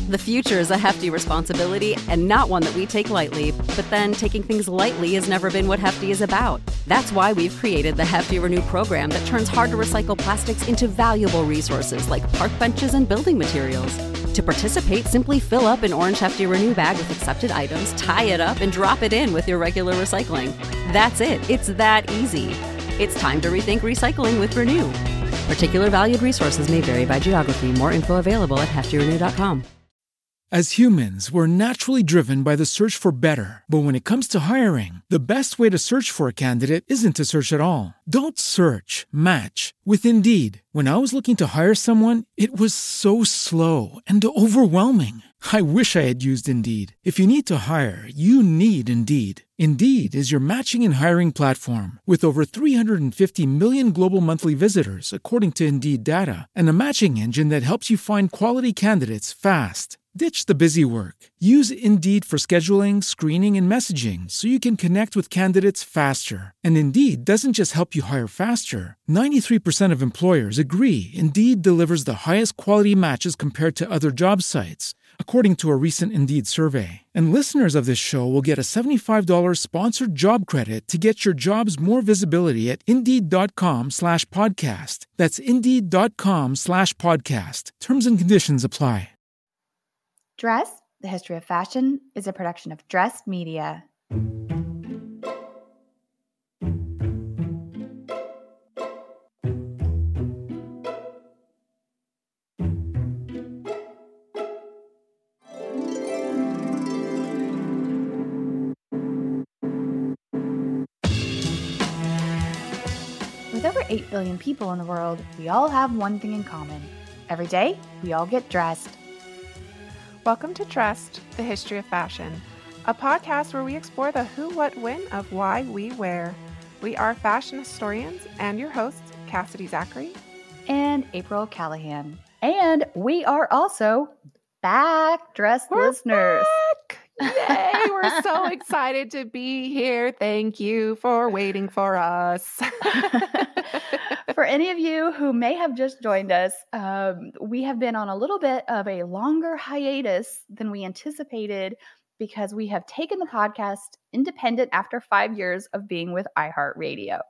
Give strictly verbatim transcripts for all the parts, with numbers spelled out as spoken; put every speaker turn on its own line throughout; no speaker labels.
The future is a hefty responsibility and not one that we take lightly, but then taking things lightly has never been what Hefty is about. That's why we've created the Hefty Renew program that turns hard-to-recycle plastics into valuable resources like park benches and building materials. To participate, simply fill up an orange Hefty Renew bag with accepted items, tie it up, and drop it in with your regular recycling. That's it. It's that easy. It's time to rethink recycling with Renew. Particular valued resources may vary by geography. More info available at hefty renew dot com.
As humans, we're naturally driven by the search for better. But when it comes to hiring, the best way to search for a candidate isn't to search at all. Don't search, match with Indeed. When I was looking to hire someone, it was so slow and overwhelming. I wish I had used Indeed. If you need to hire, you need Indeed. Indeed is your matching and hiring platform with over three hundred fifty million global monthly visitors, according to Indeed data, and a matching engine that helps you find quality candidates fast. Ditch the busy work. Use Indeed for scheduling, screening, and messaging so you can connect with candidates faster. And Indeed doesn't just help you hire faster. ninety-three percent of employers agree Indeed delivers the highest quality matches compared to other job sites, according to a recent Indeed survey. And listeners of this show will get a seventy-five dollars sponsored job credit to get your jobs more visibility at Indeed.com slash podcast. That's Indeed.com slash podcast. Terms and conditions apply.
Dress, the History of Fashion, is a production of Dressed Media. With over eight billion people in the world, we all have one thing in common. Every day, we all get dressed.
Welcome to Dressed, the History of Fashion, a podcast where we explore the who, what, when of why we wear. We are fashion historians and your hosts, Cassidy Zachary
and April Callahan. And we are also back, dressed
We're
listeners.
Back. Yay! We're so excited to be here. Thank you for waiting for us.
For any of you who may have just joined us, um, we have been on a little bit of a longer hiatus than we anticipated because we have taken the podcast independent after five years of being with iHeartRadio.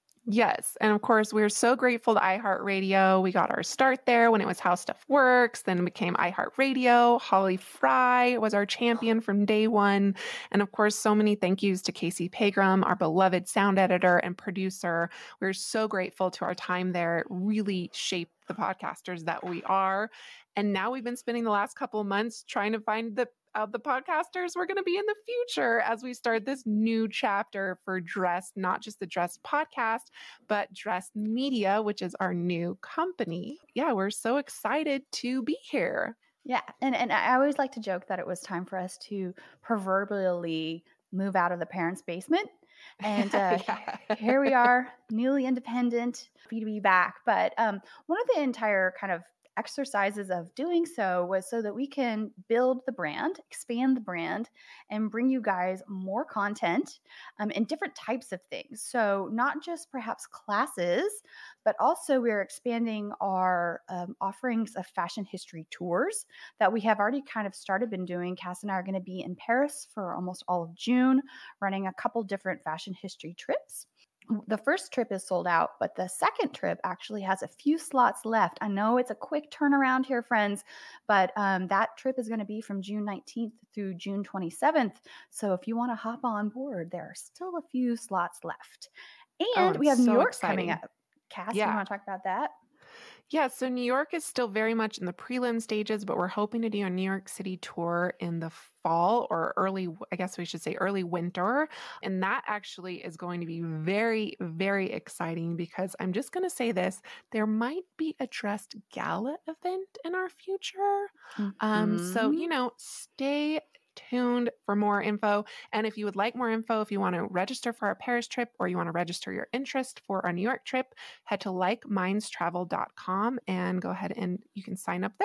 Yes. And of course, we're so grateful to iHeartRadio. We got our start there when it was How Stuff Works, then it became iHeartRadio. Holly Fry was our champion from day one. And of course, so many thank yous to Casey Pegram, our beloved sound editor and producer. We're so grateful to our time there. It really shaped the podcasters that we are. And now we've been spending the last couple of months trying to find the of the podcasters we're going to be in the future as we start this new chapter for Dressed, not just the Dressed podcast, but Dressed Media, which is our new company. Yeah, we're so excited to be here.
Yeah, and, and I always like to joke that it was time for us to proverbially move out of the parents' basement. And uh, yeah. Here we are, newly independent, happy to be back. But um, one of the entire kind of exercises of doing so was so that we can build the brand, expand the brand, and bring you guys more content um, and different types of things. So not just perhaps classes, but also we're expanding our um, offerings of fashion history tours that we have already kind of started been doing. Cass and I are going to be in Paris for almost all of June, running a couple different fashion history trips. The first trip is sold out, but the second trip actually has a few slots left. I know it's a quick turnaround here, friends, but um, that trip is going to be from June nineteenth through June twenty-seventh. So if you want to hop on board, there are still a few slots left. And
oh,
we have
so
New York
exciting.
coming up. Cass,
yeah.
you want to talk about that?
Yeah, so New York is still very much in the prelim stages, but we're hoping to do a New York City tour in the fall or early, I guess we should say early winter. And that actually is going to be very, very exciting because I'm just going to say this, there might be a Dressed Gala event in our future. Mm-hmm. Um, so, you know, stay tuned for more info. And if you would like more info, if you want to register for our Paris trip or you want to register your interest for our New York trip, head to like minds travel dot com and go ahead and you can sign up there.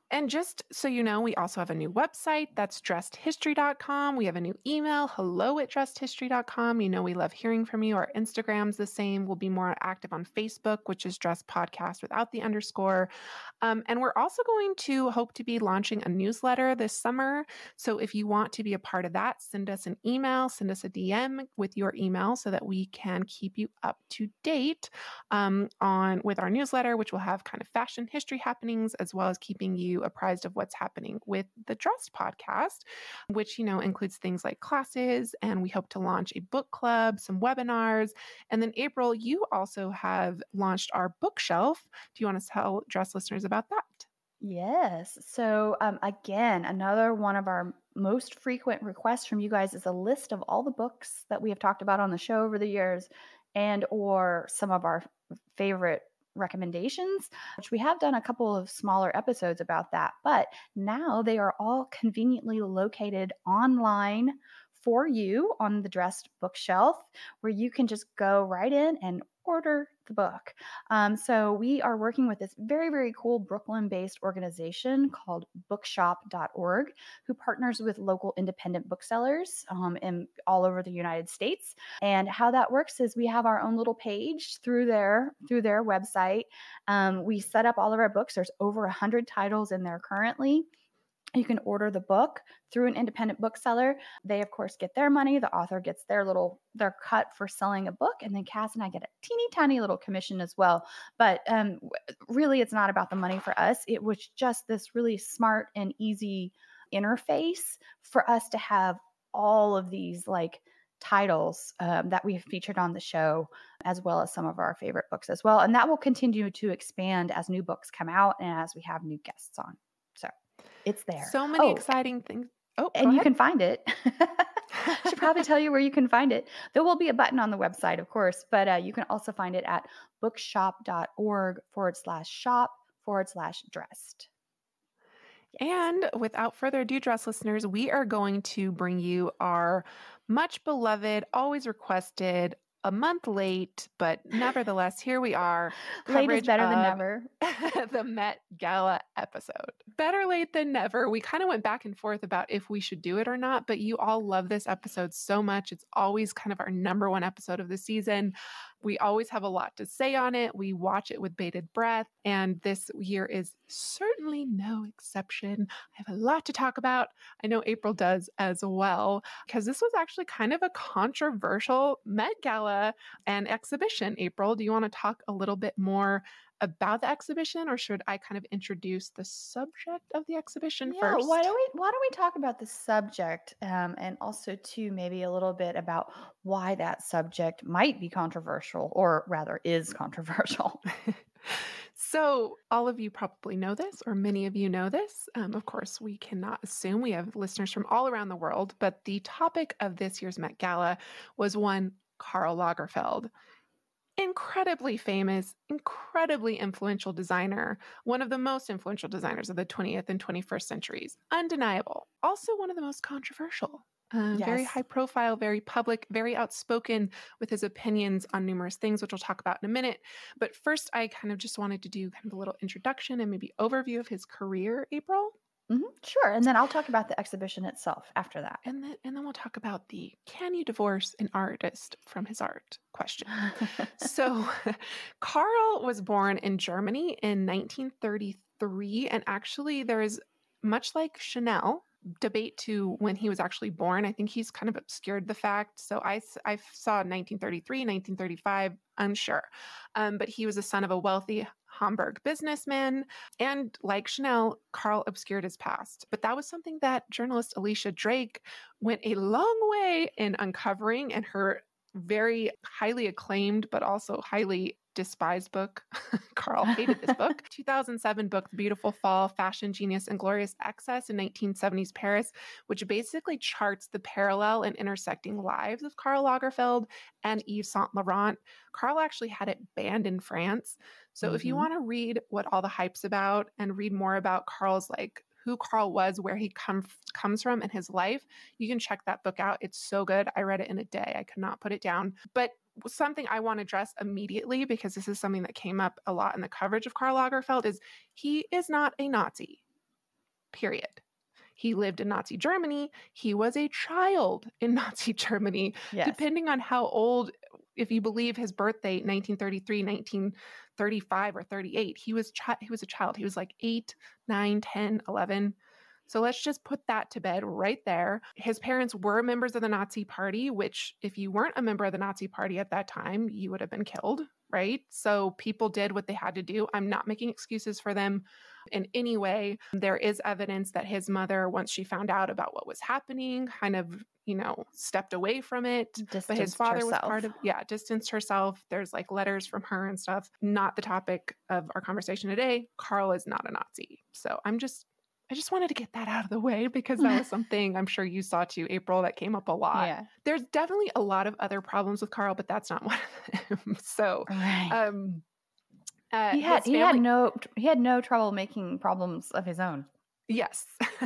And just so you know, we also have a new website. That's dressed history dot com. We have a new email, hello at dressed history dot com. You know, we love hearing from you. Our Instagram's the same. We'll be more active on Facebook, which is Dressed Podcast without the underscore. Um, and we're also going to hope to be launching a newsletter this summer. So if you want to be a part of that, send us an email, send us a D M with your email so that we can keep you up to date um, on with our newsletter, which will have kind of fashion history happenings, as well as keeping you apprised of what's happening with the Dressed Podcast, which, you know, includes things like classes, and we hope to launch a book club, some webinars. And then April, you also have launched our bookshelf. Do you want to tell Dressed listeners about that?
Yes. So um, again, another one of our most frequent requests from you guys is a list of all the books that we have talked about on the show over the years, and or some of our favorite recommendations, which we have done a couple of smaller episodes about that. But now they are all conveniently located online for you on the Dressed bookshelf, where you can just go right in and order the book. Um, so we are working with this very, very cool Brooklyn-based organization called bookshop dot org, who partners with local independent booksellers um, in all over the United States. And how that works is we have our own little page through their through their website. Um, we set up all of our books. There's over a hundred titles in there currently. You can order the book through an independent bookseller. They, of course, get their money. The author gets their little, their cut for selling a book. And then Cass and I get a teeny tiny little commission as well. But um, really, it's not about the money for us. It was just this really smart and easy interface for us to have all of these like titles um, that we've featured on the show, as well as some of our favorite books as well. And that will continue to expand as new books come out and as we have new guests on. So it's there.
So many
oh,
exciting things. Oh,
and you
ahead.
can find it. I should probably tell you where you can find it. There will be a button on the website, of course, but uh, you can also find it at bookshop dot org forward slash shop forward slash dressed.
Yes. And without further ado, Dressed listeners, we are going to bring you our much beloved, always requested, a month late, but nevertheless, here we are.
Late is better than never.
The Met Gala episode. Better late than never. We kind of went back and forth about if we should do it or not, but you all love this episode so much. It's always kind of our number one episode of the season. We always have a lot to say on it. We watch it with bated breath, and this year is certainly no exception. I have a lot to talk about. I know April does as well, because this was actually kind of a controversial Met Gala and exhibition. April, do you want to talk a little bit more about the exhibition, or should I kind of introduce the subject of the exhibition
yeah,
first?
Why don't we why don't we talk about the subject um, and also too maybe a little bit about why that subject might be controversial, or rather is controversial.
So all of you probably know this, or many of you know this. Um, of course, we cannot assume. We have listeners from all around the world, but the topic of this year's Met Gala was one Karl Lagerfeld. Incredibly famous, incredibly influential designer, one of the most influential designers of the twentieth and twenty-first centuries. Undeniable. Also one of the most controversial. Uh, yes. Very high profile, very public, very outspoken with his opinions on numerous things, which we'll talk about in a minute. But first, I kind of just wanted to do kind of a little introduction and maybe overview of his career, April.
Mm-hmm. Sure. And then I'll talk about the exhibition itself after that.
And then, and then we'll talk about the can you divorce an artist from his art question. So Karl was born in Germany in nineteen thirty-three. And actually there is, much like Chanel, debate to when he was actually born. I think he's kind of obscured the fact. So I, I saw nineteen thirty-three, nineteen thirty-five, unsure. Um, but he was the son of a wealthy Hamburg businessman. And like Chanel, Karl obscured his past. But that was something that journalist Alicia Drake went a long way in uncovering in her very highly acclaimed, but also highly despised book. Karl hated this book. two thousand seven book, The Beautiful Fall, Fashion, Genius, and Glorious Excess in nineteen seventies Paris, which basically charts the parallel and intersecting lives of Karl Lagerfeld and Yves Saint Laurent. Karl actually had it banned in France. So mm-hmm. if you want to read what all the hype's about and read more about Karl's like who Karl was, where he come, comes from in his life, you can check that book out. It's so good. I read it in a day. I could not put it down. But something I want to address immediately, because this is something that came up a lot in the coverage of Karl Lagerfeld, is he is not a Nazi. period. He lived in Nazi Germany. He was a child in Nazi Germany,
Yes.
depending on how old, if you believe his birth date, nineteen thirty-three, nineteen thirty-five, or thirty-eight, he was, chi- he was a child. He was like eight, nine, ten, eleven. So let's just put that to bed right there. His parents were members of the Nazi Party, which if you weren't a member of the Nazi Party at that time, you would have been killed, right? So people did what they had to do. I'm not making excuses for them in any way. There is evidence that his mother, once she found out about what was happening, kind of, you know, stepped away from it.
Distanced
But his father
herself.
was part of, yeah, distanced herself. There's like letters from her and stuff. Not the topic of our conversation today. Carl is not a Nazi. So I'm just, I just wanted to get that out of the way because that was something I'm sure you saw too, April, that came up a lot.
Yeah.
There's definitely a lot of other problems with Carl, but that's not one of them. So,
Right.
um, uh,
he had
his
he had
family-
no he had no trouble making problems of his own.
Yes.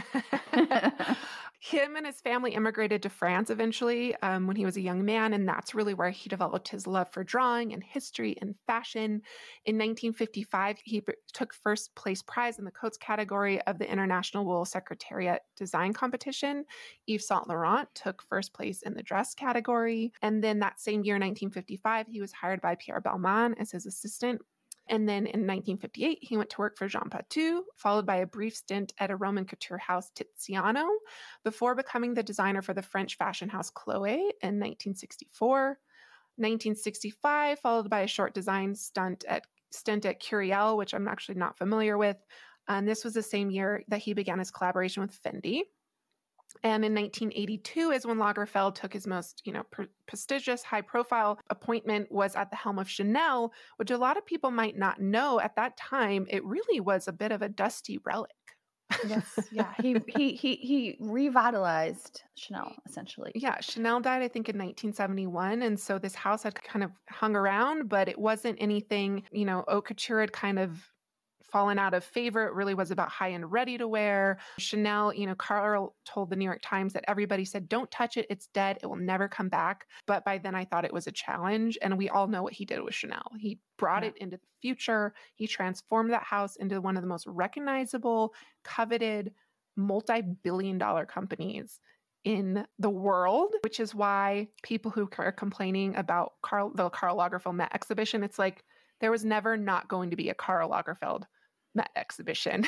Him and his family immigrated to France eventually um, when he was a young man, and that's really where he developed his love for drawing and history and fashion. In nineteen fifty-five, he b- took first place prize in the coats category of the International Wool Secretariat Design Competition. Yves Saint Laurent took first place in the dress category. And then that same year, nineteen fifty-five, he was hired by Pierre Balmain as his assistant. And then in nineteen fifty-eight, he went to work for Jean Patou, followed by a brief stint at a Roman couture house, Tiziano, before becoming the designer for the French fashion house Chloé in nineteen sixty-four. nineteen sixty-five, followed by a short design stunt at, stint at Curiel, which I'm actually not familiar with. And this was the same year that he began his collaboration with Fendi. And in nineteen eighty-two is when Lagerfeld took his most, you know, pre- prestigious, high-profile appointment was at the helm of Chanel, which a lot of people might not know at that time. It really was a bit of a dusty relic.
Yes, yeah. He he he he revitalized Chanel essentially.
Yeah, Chanel died, I think, in nineteen seventy-one. And so this house had kind of hung around, but it wasn't anything, you know, haute couture had kind of fallen out of favor. It really was about high-end ready-to-wear. Chanel, you know, Carl told the New York Times that everybody said, don't touch it. It's dead. It will never come back. But by then I thought it was a challenge. And we all know what he did with Chanel. He brought
Yeah.
it into the future. He transformed that house into one of the most recognizable, coveted, multi-billion dollar companies in the world, which is why people who are complaining about Karl, the Karl Lagerfeld Met exhibition, it's like there was never not going to be a Karl Lagerfeld Met exhibition.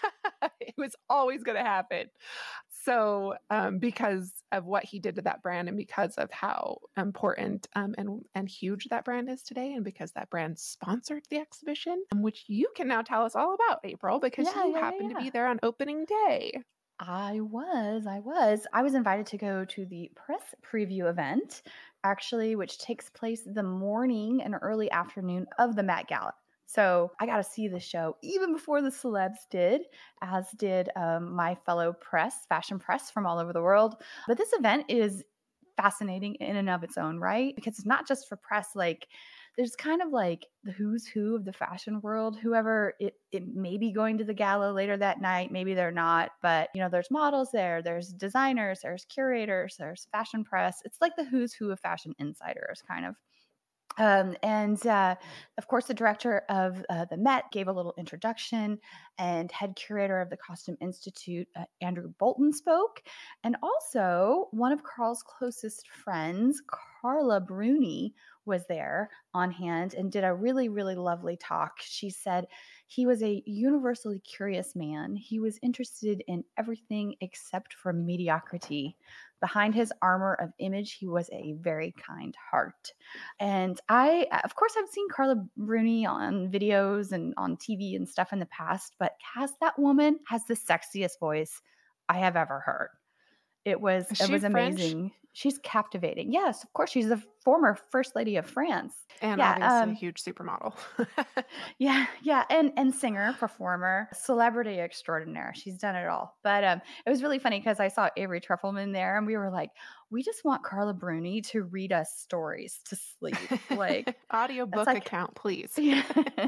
It was always going to happen. So um, because of what he did to that brand and because of how important um, and, and huge that brand is today, and because that brand sponsored the exhibition, which you can now tell us all about, April, because
Yeah,
you
yeah,
happened
yeah.
to be there on opening day.
I was, I was. I was invited to go to the press preview event, actually, which takes place the morning and early afternoon of the Met Gala. So I got to see the show even before the celebs did, as did um, my fellow press, fashion press from all over the world. But this event is fascinating in and of its own right, because it's not just for press. Like, there's kind of like the who's who of the fashion world. Whoever it, it may be going to the gala later that night, maybe they're not, but you know, there's models there, there's designers, there's curators, there's fashion press. It's like the who's who of fashion insiders, kind of. Um, and uh, of course, the director of uh, the Met gave a little introduction, and head curator of the Costume Institute, uh, Andrew Bolton, spoke. And also, one of Carl's closest friends, Carla Bruni, was there on hand and did a really, really lovely talk. She said he was a universally curious man. He was interested in everything except for mediocrity. Behind his armor of image, he was a very kind heart. And I, of course, I've seen Carla Bruni on videos and on T V and stuff in the past, but Cass, that woman has the sexiest voice I have ever heard. It was,
Is
it
she
was
French?
amazing. She's captivating. Yes, of course. She's the former First Lady of France.
And
Yeah,
obviously
um,
a huge supermodel.
Yeah, yeah, and and singer, performer, celebrity extraordinaire. She's done it all. But um, it was really funny because I saw Avery Trufelman there, and we were like, we just want Carla Bruni to read us stories to sleep. Like,
Audiobook
like-
account, please.
yeah.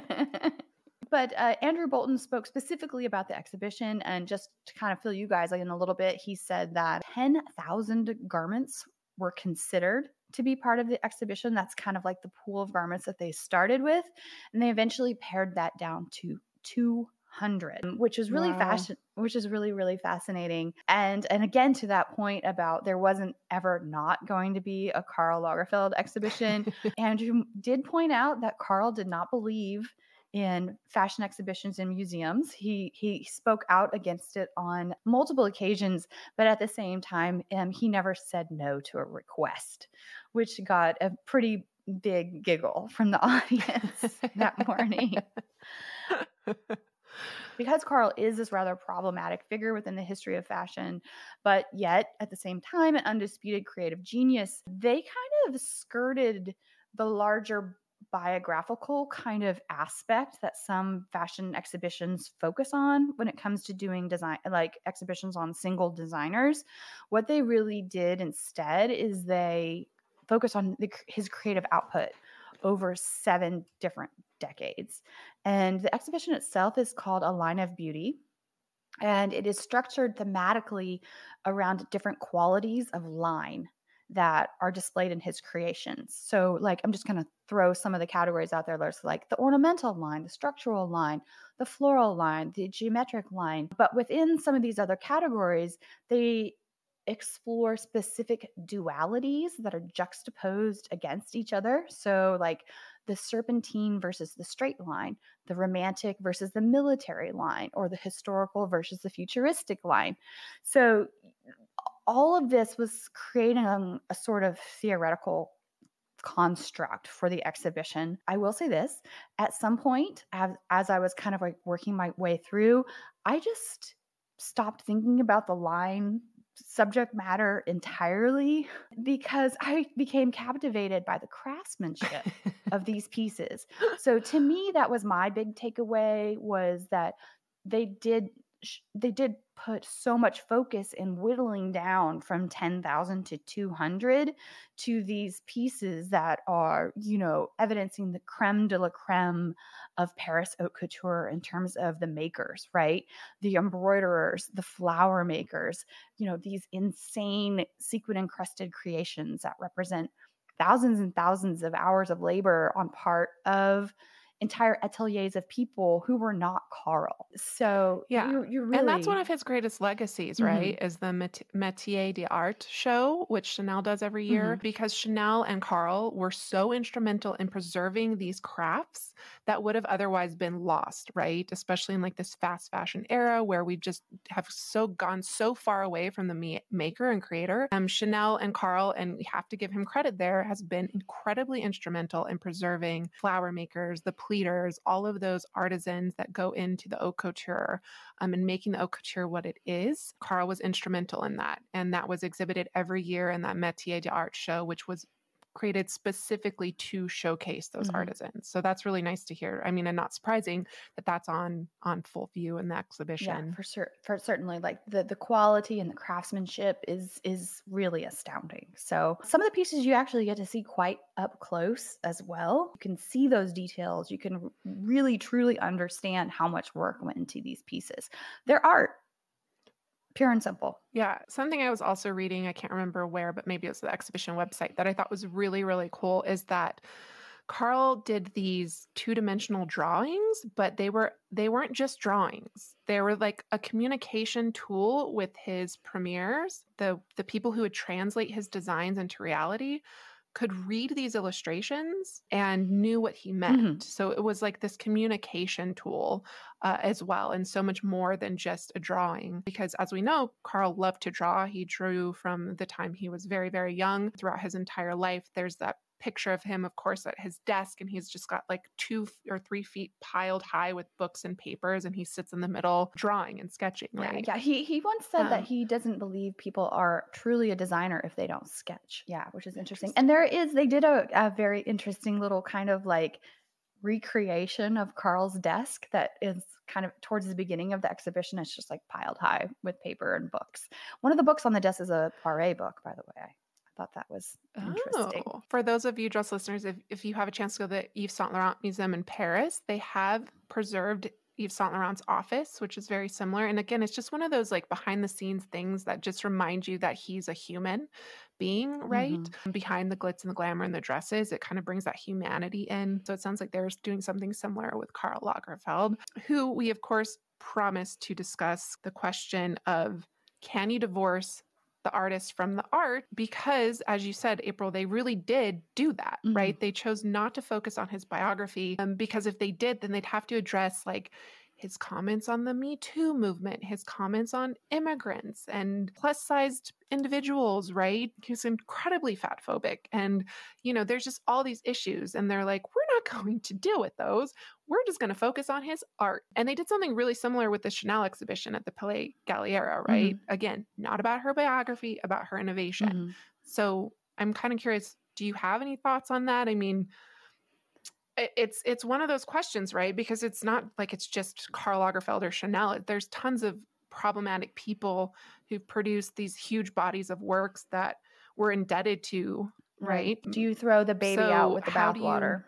But uh, Andrew Bolton spoke specifically about the exhibition, and just to kind of fill you guys in a little bit, he said that ten thousand garments were considered to be part of the exhibition. That's kind of like the pool of garments that they started with. And they eventually pared that down to two hundred, which is really
Wow.
fashion, which is really, really fascinating. And and again, to that point about there wasn't ever not going to be a Karl Lagerfeld exhibition. Andrew did point out that Karl did not believe in fashion exhibitions in museums. He he spoke out against it on multiple occasions, but at the same time, um, he never said no to a request, which got a pretty big giggle from the audience that morning. Because Karl is this rather problematic figure within the history of fashion, but yet at the same time, an undisputed creative genius, they kind of skirted the larger biographical kind of aspect that some fashion exhibitions focus on when it comes to doing design, like exhibitions on single designers. What they really did instead is they focus on the, his creative output over seven different decades. And the exhibition itself is called A Line of Beauty. And it is structured thematically around different qualities of line that are displayed in his creations. So, like, I'm just going to throw some of the categories out there. There's like the ornamental line, the structural line, the floral line, the geometric line. But within some of these other categories, they explore specific dualities that are juxtaposed against each other. So, like the serpentine versus the straight line, the romantic versus the military line, or the historical versus the futuristic line. So, all of this was creating a, a sort of theoretical construct for the exhibition. I will say this, at some point, as, as I was kind of like working my way through, I just stopped thinking about the line subject matter entirely because I became captivated by the craftsmanship of these pieces. So to me, that was my big takeaway, was that they did they did put so much focus in whittling down from ten thousand to two hundred to these pieces that are, you know, evidencing the creme de la creme of Paris haute couture in terms of the makers, right? The embroiderers, the flower makers, you know, these insane sequin encrusted creations that represent thousands and thousands of hours of labor on part of entire ateliers of people who were not Karl. So
Yeah.
you're, you're really...
And that's one of his greatest legacies, right? Mm-hmm. Is the Met- Métier d'Art show, which Chanel does every year, mm-hmm. because Chanel and Karl were so instrumental in preserving these crafts that would have otherwise been lost, right? Especially in like this fast fashion era where we just have so gone so far away from the ma- maker and creator. Um, Chanel and Karl, and we have to give him credit there, has been incredibly instrumental in preserving flower makers, the pleaters, all of those artisans that go into the haute couture, um, and making the haute couture what it is. Karl was instrumental in that. And that was exhibited every year in that Métier d'Art show, which was created specifically to showcase those mm-hmm. artisans. So that's really nice to hear. I mean, and not surprising that that's on on full view in the exhibition.
Yeah, for sure. For certainly, like the the quality and the craftsmanship is is really astounding. So some of the pieces you actually get to see quite up close as well. You can see those details. You can really truly understand how much work went into these pieces. They're art. Pure and simple.
Yeah. Something I was also reading, I can't remember where, but maybe it was the exhibition website, that I thought was really, really cool is that Karl did these two-dimensional drawings, but they were they weren't just drawings. They were like a communication tool with his premieres. The the people who would translate his designs into reality could read these illustrations and knew what he meant. Mm-hmm. So it was like this communication tool uh, as well, and so much more than just a drawing. Because as we know, Karl loved to draw. He drew from the time he was very, very young throughout his entire life. There's that picture of him, of course, at his desk, and he's just got like two or three feet piled high with books and papers, and he sits in the middle drawing and sketching, right?
Yeah, yeah. He he once said
um,
that he doesn't believe people are truly a designer if they don't sketch. Yeah, which is interesting. interesting. And there is, they did a, a very interesting little kind of like recreation of Karl's desk that is kind of towards the beginning of the exhibition. It's just like piled high with paper and books. One of the books on the desk is a Poiret book, by the way. Thought that was interesting.
Oh. For those of you dress listeners, if, if you have a chance to go to the Yves Saint Laurent Museum in Paris, they have preserved Yves Saint Laurent's office, which is very similar. And again, it's just one of those like behind the scenes things that just remind you that he's a human being, right? Mm-hmm. Behind the glitz and the glamour and the dresses, it kind of brings that humanity in. So it sounds like they're doing something similar with Karl Lagerfeld, who we of course promised to discuss the question of, can you divorce the artist from the art? Because, as you said, April, they really did do that,
Mhm.
right? They chose not to focus on his biography um, because if they did, then they'd have to address like his comments on the Me Too movement, his comments on immigrants and plus-sized individuals, right? He's incredibly fat phobic. And, you know, there's just all these issues. And they're like, we're not going to deal with those. We're just going to focus on his art. And they did something really similar with the Chanel exhibition at the Palais Galliera, right?
Mhm.
Again, not about her biography, about her innovation.
Mhm.
So I'm kind of curious, do you have any thoughts on that? I mean, it's it's one of those questions, right? Because it's not like it's just Karl Lagerfeld or Chanel. There's tons of problematic people who've produced these huge bodies of works that we're indebted to, right?
Do you throw the baby out
So
with the
how do you-
bathwater?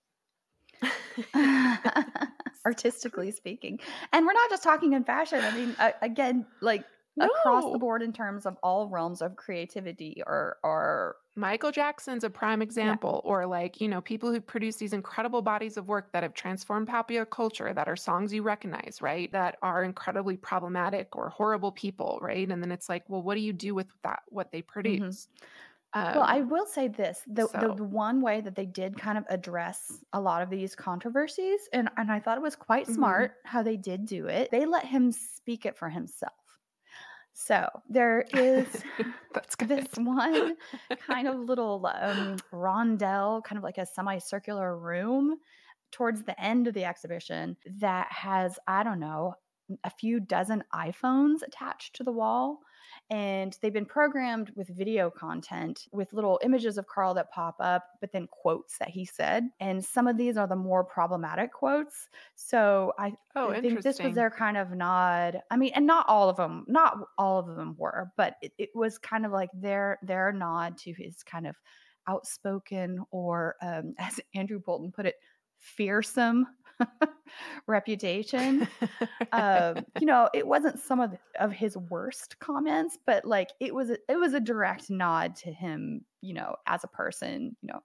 Artistically speaking. And we're not just talking in fashion. I mean, uh, again, like across the
No.
board in terms of all realms of creativity or or
Michael Jackson's a prime example, or like, you know, people who produce these incredible bodies of work that have transformed popular culture, that are songs you recognize, right? That are incredibly problematic or horrible people, right? And then it's like, well, what do you do with that, what they produce? Um,
Well, I will say this, the, the
so-
the one way that they did kind of address a lot of these controversies, and, and I thought it was quite
Mhm.
smart how they did do it, they let him speak it for himself. So there is
That's good.
this one kind of little um, rondel, kind of like a semicircular room towards the end of the exhibition that has, I don't know, a few dozen iPhones attached to the wall. And they've been programmed with video content with little images of Karl that pop up, but then quotes that he said. And some of these are the more problematic quotes. So I
Oh,
I think this was
interesting.
their kind of nod. I mean, and not all of them, not all of them were, but it, it was kind of like their their nod to his kind of outspoken or, um, as Andrew Bolton put it, fearsome reputation. Um, you know, it wasn't some of of his worst comments, but like it was a, it was a direct nod to him, you know, as a person, you know,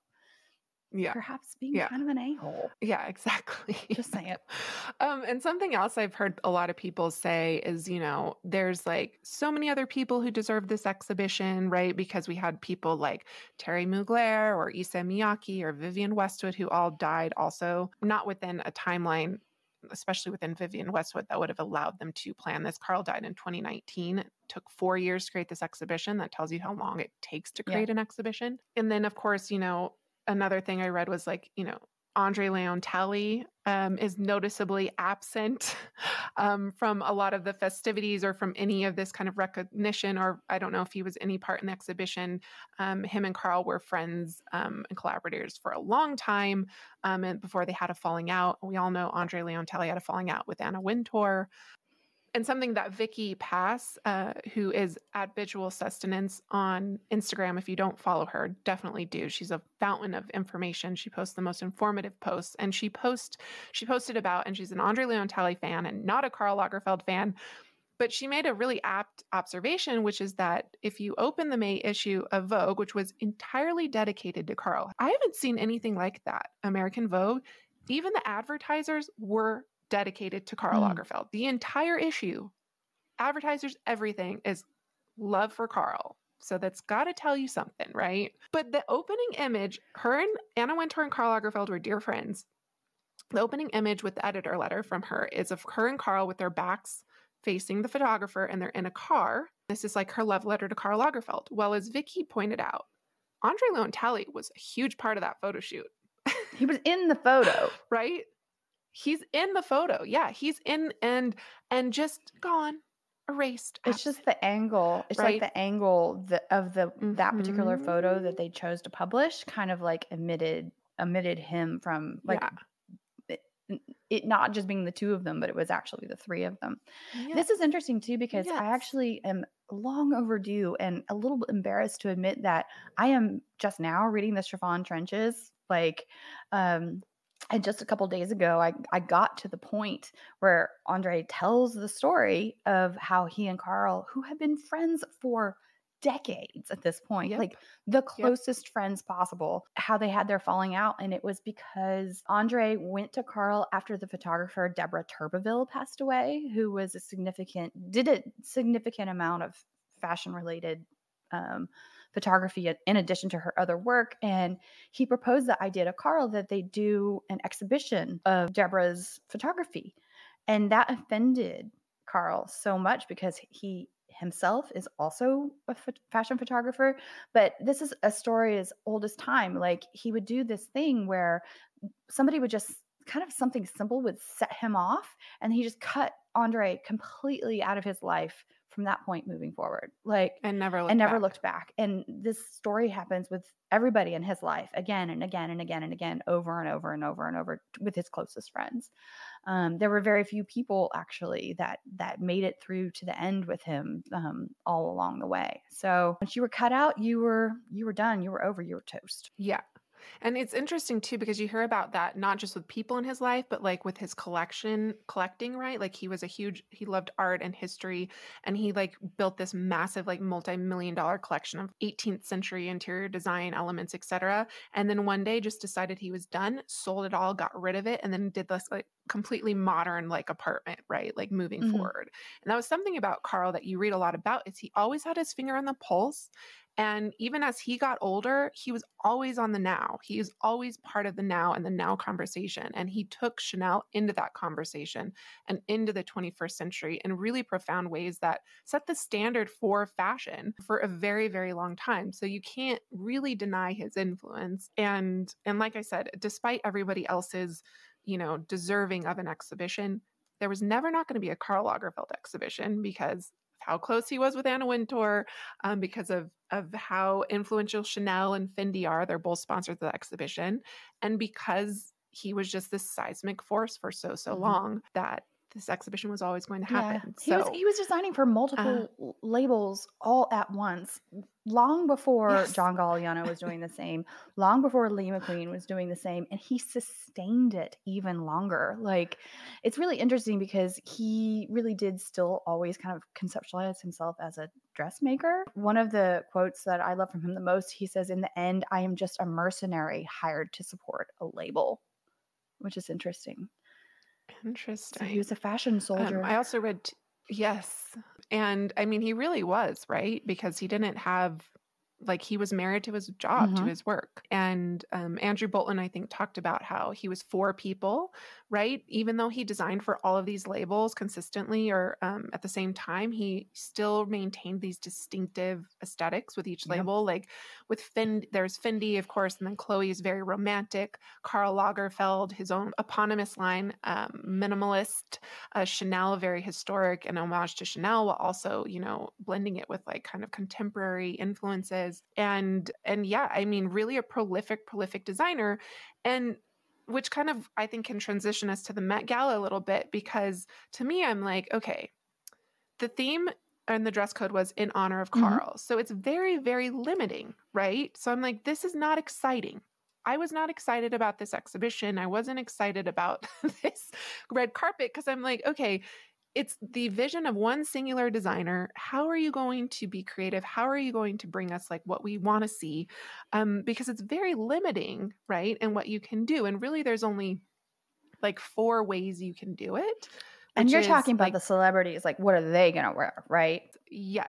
Yeah.
perhaps being
Yeah.
kind of an a-hole.
Yeah, exactly.
Just saying it.
Um, and something else I've heard a lot of people say is, you know, there's like so many other people who deserve this exhibition, right? Because we had people like Terry Mugler or Issey Miyake or Vivienne Westwood who all died also, not within a timeline, especially within Vivienne Westwood, that would have allowed them to plan this. Karl died in twenty nineteen. It took four years to create this exhibition. That tells you how long it takes to
Yeah.
create an exhibition. And then, of course, you know, another thing I read was like, you know, Andre Leon-Talley um, is noticeably absent um, from a lot of the festivities or from any of this kind of recognition, or I don't know if he was any part in the exhibition. Um, him and Karl were friends um, and collaborators for a long time um, and before they had a falling out. We all know Andre Leon-Talley had a falling out with Anna Wintour. And something that Vicky Pass, uh, who is at Visual Sustenance on Instagram, if you don't follow her, definitely do. She's a fountain of information. She posts the most informative posts, and she post she posted about, and she's an Andre Leon-Talley fan and not a Karl Lagerfeld fan, but she made a really apt observation, which is that if you open the May issue of Vogue, which was entirely dedicated to Karl, I haven't seen anything like that. American Vogue, even the advertisers were dedicated to Karl
Mm.
Lagerfeld. The entire issue, advertisers, everything is love for Karl. So that's got to tell you something, right? But the opening image, her and Anna Wintour and Karl Lagerfeld were dear friends. The opening image with the editor letter from her is of her and Karl with their backs facing the photographer, and they're in a car. This is like her love letter to Karl Lagerfeld. Well, as Vicky pointed out, Andre Leon-Talley was a huge part of that photo shoot.
He was in the photo.
Right? He's in the photo. Yeah, he's in and and just gone, erased.
It's just the angle. It's like
Right.
the angle the, of the that particular photo
Mhm.
that they chose to publish kind of like omitted omitted him from like
Yeah.
it, it not just being the two of them, but it was actually the three of them. This is interesting too because I
Yes.
actually am long overdue and a little bit embarrassed to admit that I am just now reading the Chiffon Trenches. Like, um, and just a couple days ago, I, I got to the point where Andre tells the story of how he and Karl, who have been friends for decades at this point,
Yep.
like the closest yep. friends possible, how they had their falling out. And it was because Andre went to Carl after the photographer Deborah Turbeville passed away, who was a significant, did a significant amount of fashion related um, photography in addition to her other work. And he proposed the idea to Carl that they do an exhibition of Deborah's photography. And that offended Carl so much because he himself is also a f- fashion photographer. But this is a story as old as time. Like, he would do this thing where somebody would just kind of something simple would set him off, and he just cut Andre completely out of his life from that point moving forward. Like,
and never looked
and never
back.
looked back. And this story happens with everybody in his life again and again and again and again, over and over and over and over with his closest friends. Um, there were very few people actually that that made it through to the end with him um, all along the way. So once you were cut out, you were you were done. You were over. You were toast.
Yeah. And it's interesting too, because you hear about that, not just with people in his life, but like with his collection, collecting, right? Like, he was a huge, he loved art and history, and he like built this massive, like multi-million dollar collection of eighteenth century interior design elements, et cetera. And then one day just decided he was done, sold it all, got rid of it, and then did this like completely modern, like apartment, right? Like moving mm-hmm. forward. And that was something about Carl that you read a lot about, is he always had his finger on the pulse. And even as he got older, he was always on the now. He is always part of the now and the now conversation. And he took Chanel into that conversation and into the twenty-first century in really profound ways that set the standard for fashion for a very, very long time. So you can't really deny his influence. And, and like I said, despite everybody else's, you know, deserving of an exhibition, there was never not going to be a Karl Lagerfeld exhibition because how close he was with Anna Wintour, um, because of, of how influential Chanel and Fendi are. They're both sponsors of the exhibition. And because he was just this seismic force for so, so mm-hmm. long, that this exhibition was always going to happen.
Yeah. He,
so,
was, he was designing for multiple uh, labels all at once, long before yes. John Galliano was doing the same, long before Lee McQueen was doing the same, and he sustained it even longer. Like, it's really interesting because he really did still always kind of conceptualize himself as a dressmaker. One of the quotes that I love from him the most, he says, "In the end, I am just a mercenary hired to support a label," which is interesting.
Interesting.
So he was a fashion soldier.
Um, I also read, t- yes. And I mean, he really was, right? Because he didn't have, like, he was married to his job, mm-hmm. to his work. And um, Andrew Bolton, I think, talked about how he was for people, right? Even though he designed for all of these labels consistently or um, at the same time, he still maintained these distinctive aesthetics with each label. Yep. Like with Fendi, there's Fendi, of course, and then Chloe is very romantic. Karl Lagerfeld, his own eponymous line, um, minimalist. Uh, Chanel, very historic and homage to Chanel, while also, you know, blending it with like kind of contemporary influences. And, and yeah, I mean, really a prolific, prolific designer. And which kind of, I think, can transition us to the Met Gala a little bit, because to me, I'm like, okay, the theme and the dress code was in honor of Karl. Mm-hmm. So it's very, very limiting, right? So I'm like, this is not exciting. I was not excited about this exhibition. I wasn't excited about this red carpet because I'm like, okay, it's the vision of one singular designer. How are you going to be creative? How are you going to bring us like what we want to see? Um, because it's very limiting, right? And what you can do. And really there's only like four ways you can do it.
And you're talking about like, the celebrities, like what are they going to wear, right?
Yeah.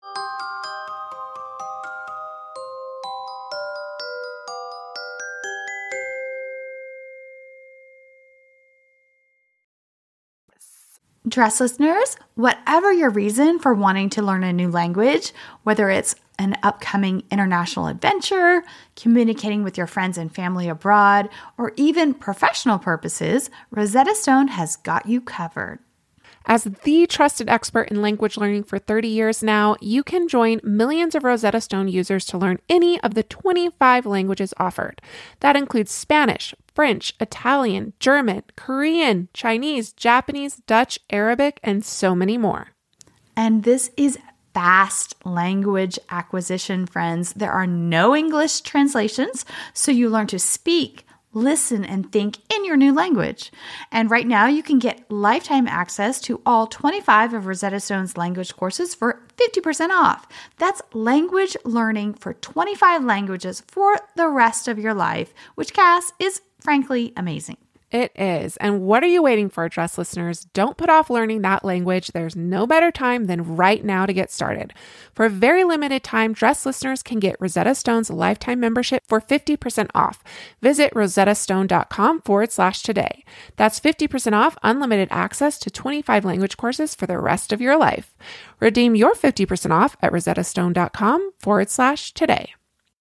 Dress listeners, whatever your reason for wanting to learn a new language, whether it's an upcoming international adventure, communicating with your friends and family abroad, or even professional purposes, Rosetta Stone has got you covered.
As the trusted expert in language learning for thirty years now, you can join millions of Rosetta Stone users to learn any of the twenty-five languages offered. That includes Spanish, French, Italian, German, Korean, Chinese, Japanese, Dutch, Arabic, and so many more.
And this is fast language acquisition, friends. There are no English translations, so you learn to speak, listen, and think in your new language. And right now you can get lifetime access to all twenty-five of Rosetta Stone's language courses for fifty percent off. That's language learning for twenty-five languages for the rest of your life, which, Cass, is frankly amazing.
It is. And what are you waiting for, Dress listeners? Don't put off learning that language. There's no better time than right now to get started. For a very limited time, Dress listeners can get Rosetta Stone's lifetime membership for fifty percent off. Visit rosettastone.com forward slash today. That's fifty percent off unlimited access to twenty-five language courses for the rest of your life. Redeem your fifty percent off at rosettastone.com forward slash today.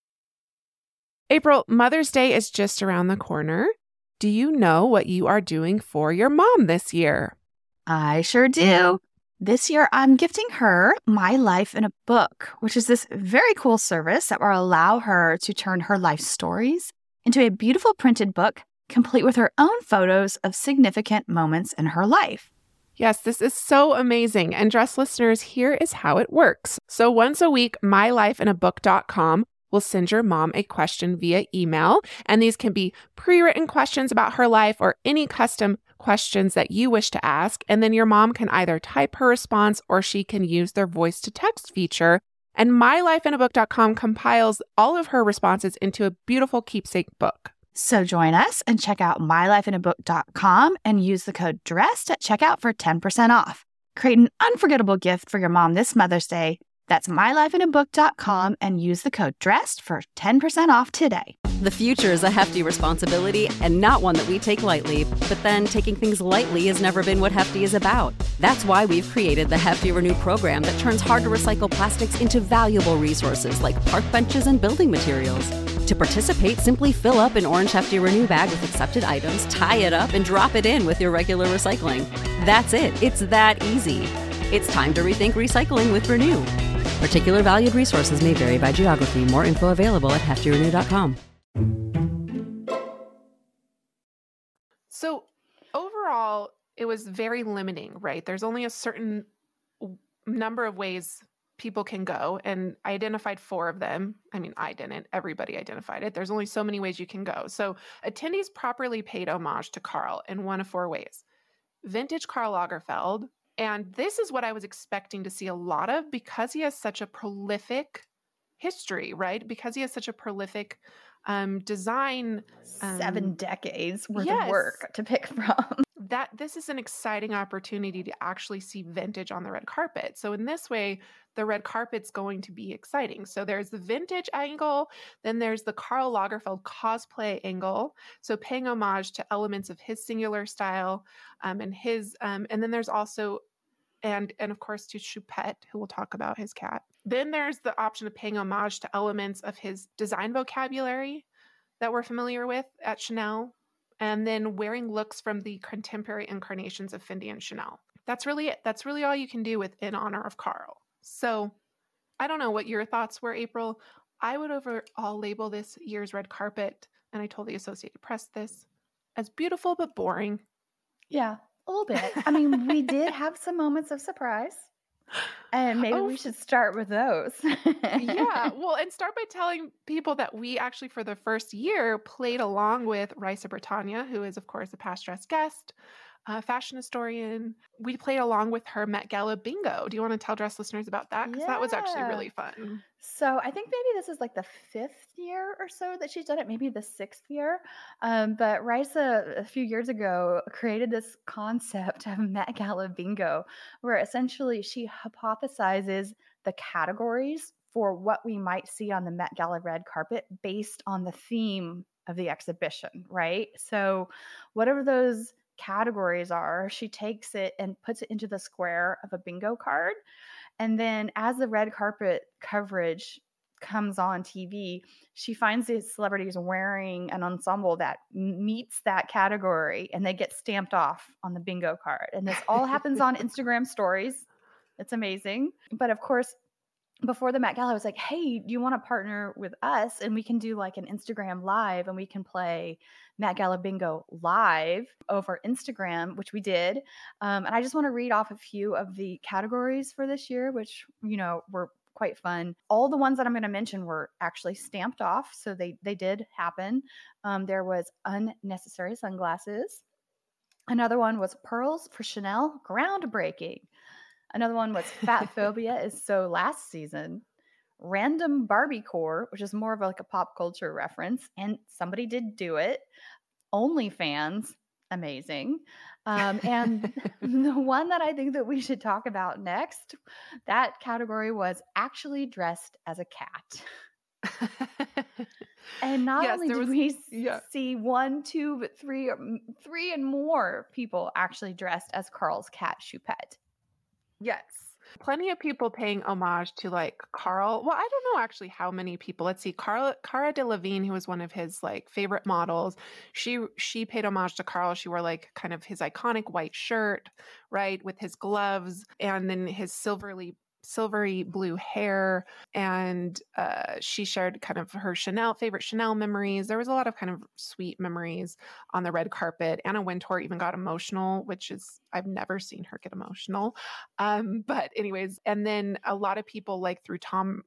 April, Mother's Day is just around the corner. Do you know what you are doing for your mom this year?
I sure do. This year, I'm gifting her My Life in a Book, which is this very cool service that will allow her to turn her life stories into a beautiful printed book, complete with her own photos of significant moments in her life.
Yes, this is so amazing. And Dress listeners, here is how it works. So once a week, my life in a book dot com will send your mom a question via email. And these can be pre-written questions about her life or any custom questions that you wish to ask. And then your mom can either type her response or she can use their voice to text feature. And my life in a book dot com compiles all of her responses into a beautiful keepsake book.
So join us and check out my life in a book dot com and use the code DRESSED at checkout for ten percent off. Create an unforgettable gift for your mom this Mother's Day. That's my life in a book dot com and use the code DRESSED for ten percent off today.
The future is a hefty responsibility and not one that we take lightly. But then taking things lightly has never been what Hefty is about. That's why we've created the Hefty Renew program that turns hard-to-recycle plastics into valuable resources like park benches and building materials. To participate, simply fill up an orange Hefty Renew bag with accepted items, tie it up, and drop it in with your regular recycling. That's it. It's that easy. It's time to rethink recycling with Renew. Particular valued resources may vary by geography. More info available at hefty renew dot com.
So overall, it was very limiting, right? There's only a certain number of ways people can go, and I identified four of them. I mean, I didn't. Everybody identified it. There's only so many ways you can go. So attendees properly paid homage to Karl in one of four ways. Vintage Karl Lagerfeld. And this is what I was expecting to see a lot of because he has such a prolific history, right? Because he has such a prolific um, design. Um,
Seven decades worth
yes.
of work to pick from.
That this is an exciting opportunity to actually see vintage on the red carpet. So in this way, the red carpet's going to be exciting. So there's the vintage angle, then there's the Karl Lagerfeld cosplay angle. So paying homage to elements of his singular style um, and his, um, and then there's also, and and of course to Choupette, who we'll talk about his cat. Then there's the option of paying homage to elements of his design vocabulary that we're familiar with at Chanel. And then wearing looks from the contemporary incarnations of Fendi and Chanel. That's really it. That's really all you can do with In Honor of Karl. So I don't know what your thoughts were, April. I would overall label this year's red carpet, and I told the Associated Press this, as beautiful but boring.
Yeah, a little bit. I mean, we did have some moments of surprise. And maybe oh, we should start with those.
Yeah. Well, and start by telling people that we actually, for the first year, played along with Raisa Britannia, who is, of course, a past dress guest, a fashion historian. We played along with her Met Gala bingo. Do you want to tell dress listeners about that? Because yeah. that was actually really fun.
So I think maybe this is like the fifth year or so that she's done it, maybe the sixth year. Um, but Raisa, a few years ago, created this concept of Met Gala bingo, where essentially she hypothesizes the categories for what we might see on the Met Gala red carpet based on the theme of the exhibition, right? So whatever those categories are, she takes it and puts it into the square of a bingo card. And then as the red carpet coverage comes on T V, she finds these celebrities wearing an ensemble that meets that category, and they get stamped off on the bingo card. And this all happens on Instagram stories. It's amazing. But of course, before the Met Gala, I was like, hey, do you want to partner with us? And we can do like an Instagram live, and we can play Met Gala bingo live over Instagram, which we did. Um, and I just want to read off a few of the categories for this year, which, you know, were quite fun. All the ones that I'm going to mention were actually stamped off. So they, they did happen. Um, there was unnecessary sunglasses. Another one was pearls for Chanel, groundbreaking. Another one was Fat Phobia is so last season. Random Barbie core, which is more of like a pop culture reference, and somebody did do it. OnlyFans, amazing. Um, and the one that I think that we should talk about next, that category was actually dressed as a cat. And not
Yes,
only
there
did
was-
we
yeah.
see one, two, but three, mm, three and more people actually dressed as Carl's cat, Choupette.
Yes. Plenty of people paying homage to like Carl. Well, I don't know actually how many people. Let's see. Carl, Cara Delevingne, who was one of his like favorite models, she she paid homage to Carl. She wore like kind of his iconic white shirt, right, with his gloves and then his silverly silvery blue hair. And uh, she shared kind of her Chanel favorite Chanel memories. There was a lot of kind of sweet memories on the red carpet. Anna Wintour even got emotional, which is, I've never seen her get emotional. Um, but anyways, and then a lot of people like through Tom,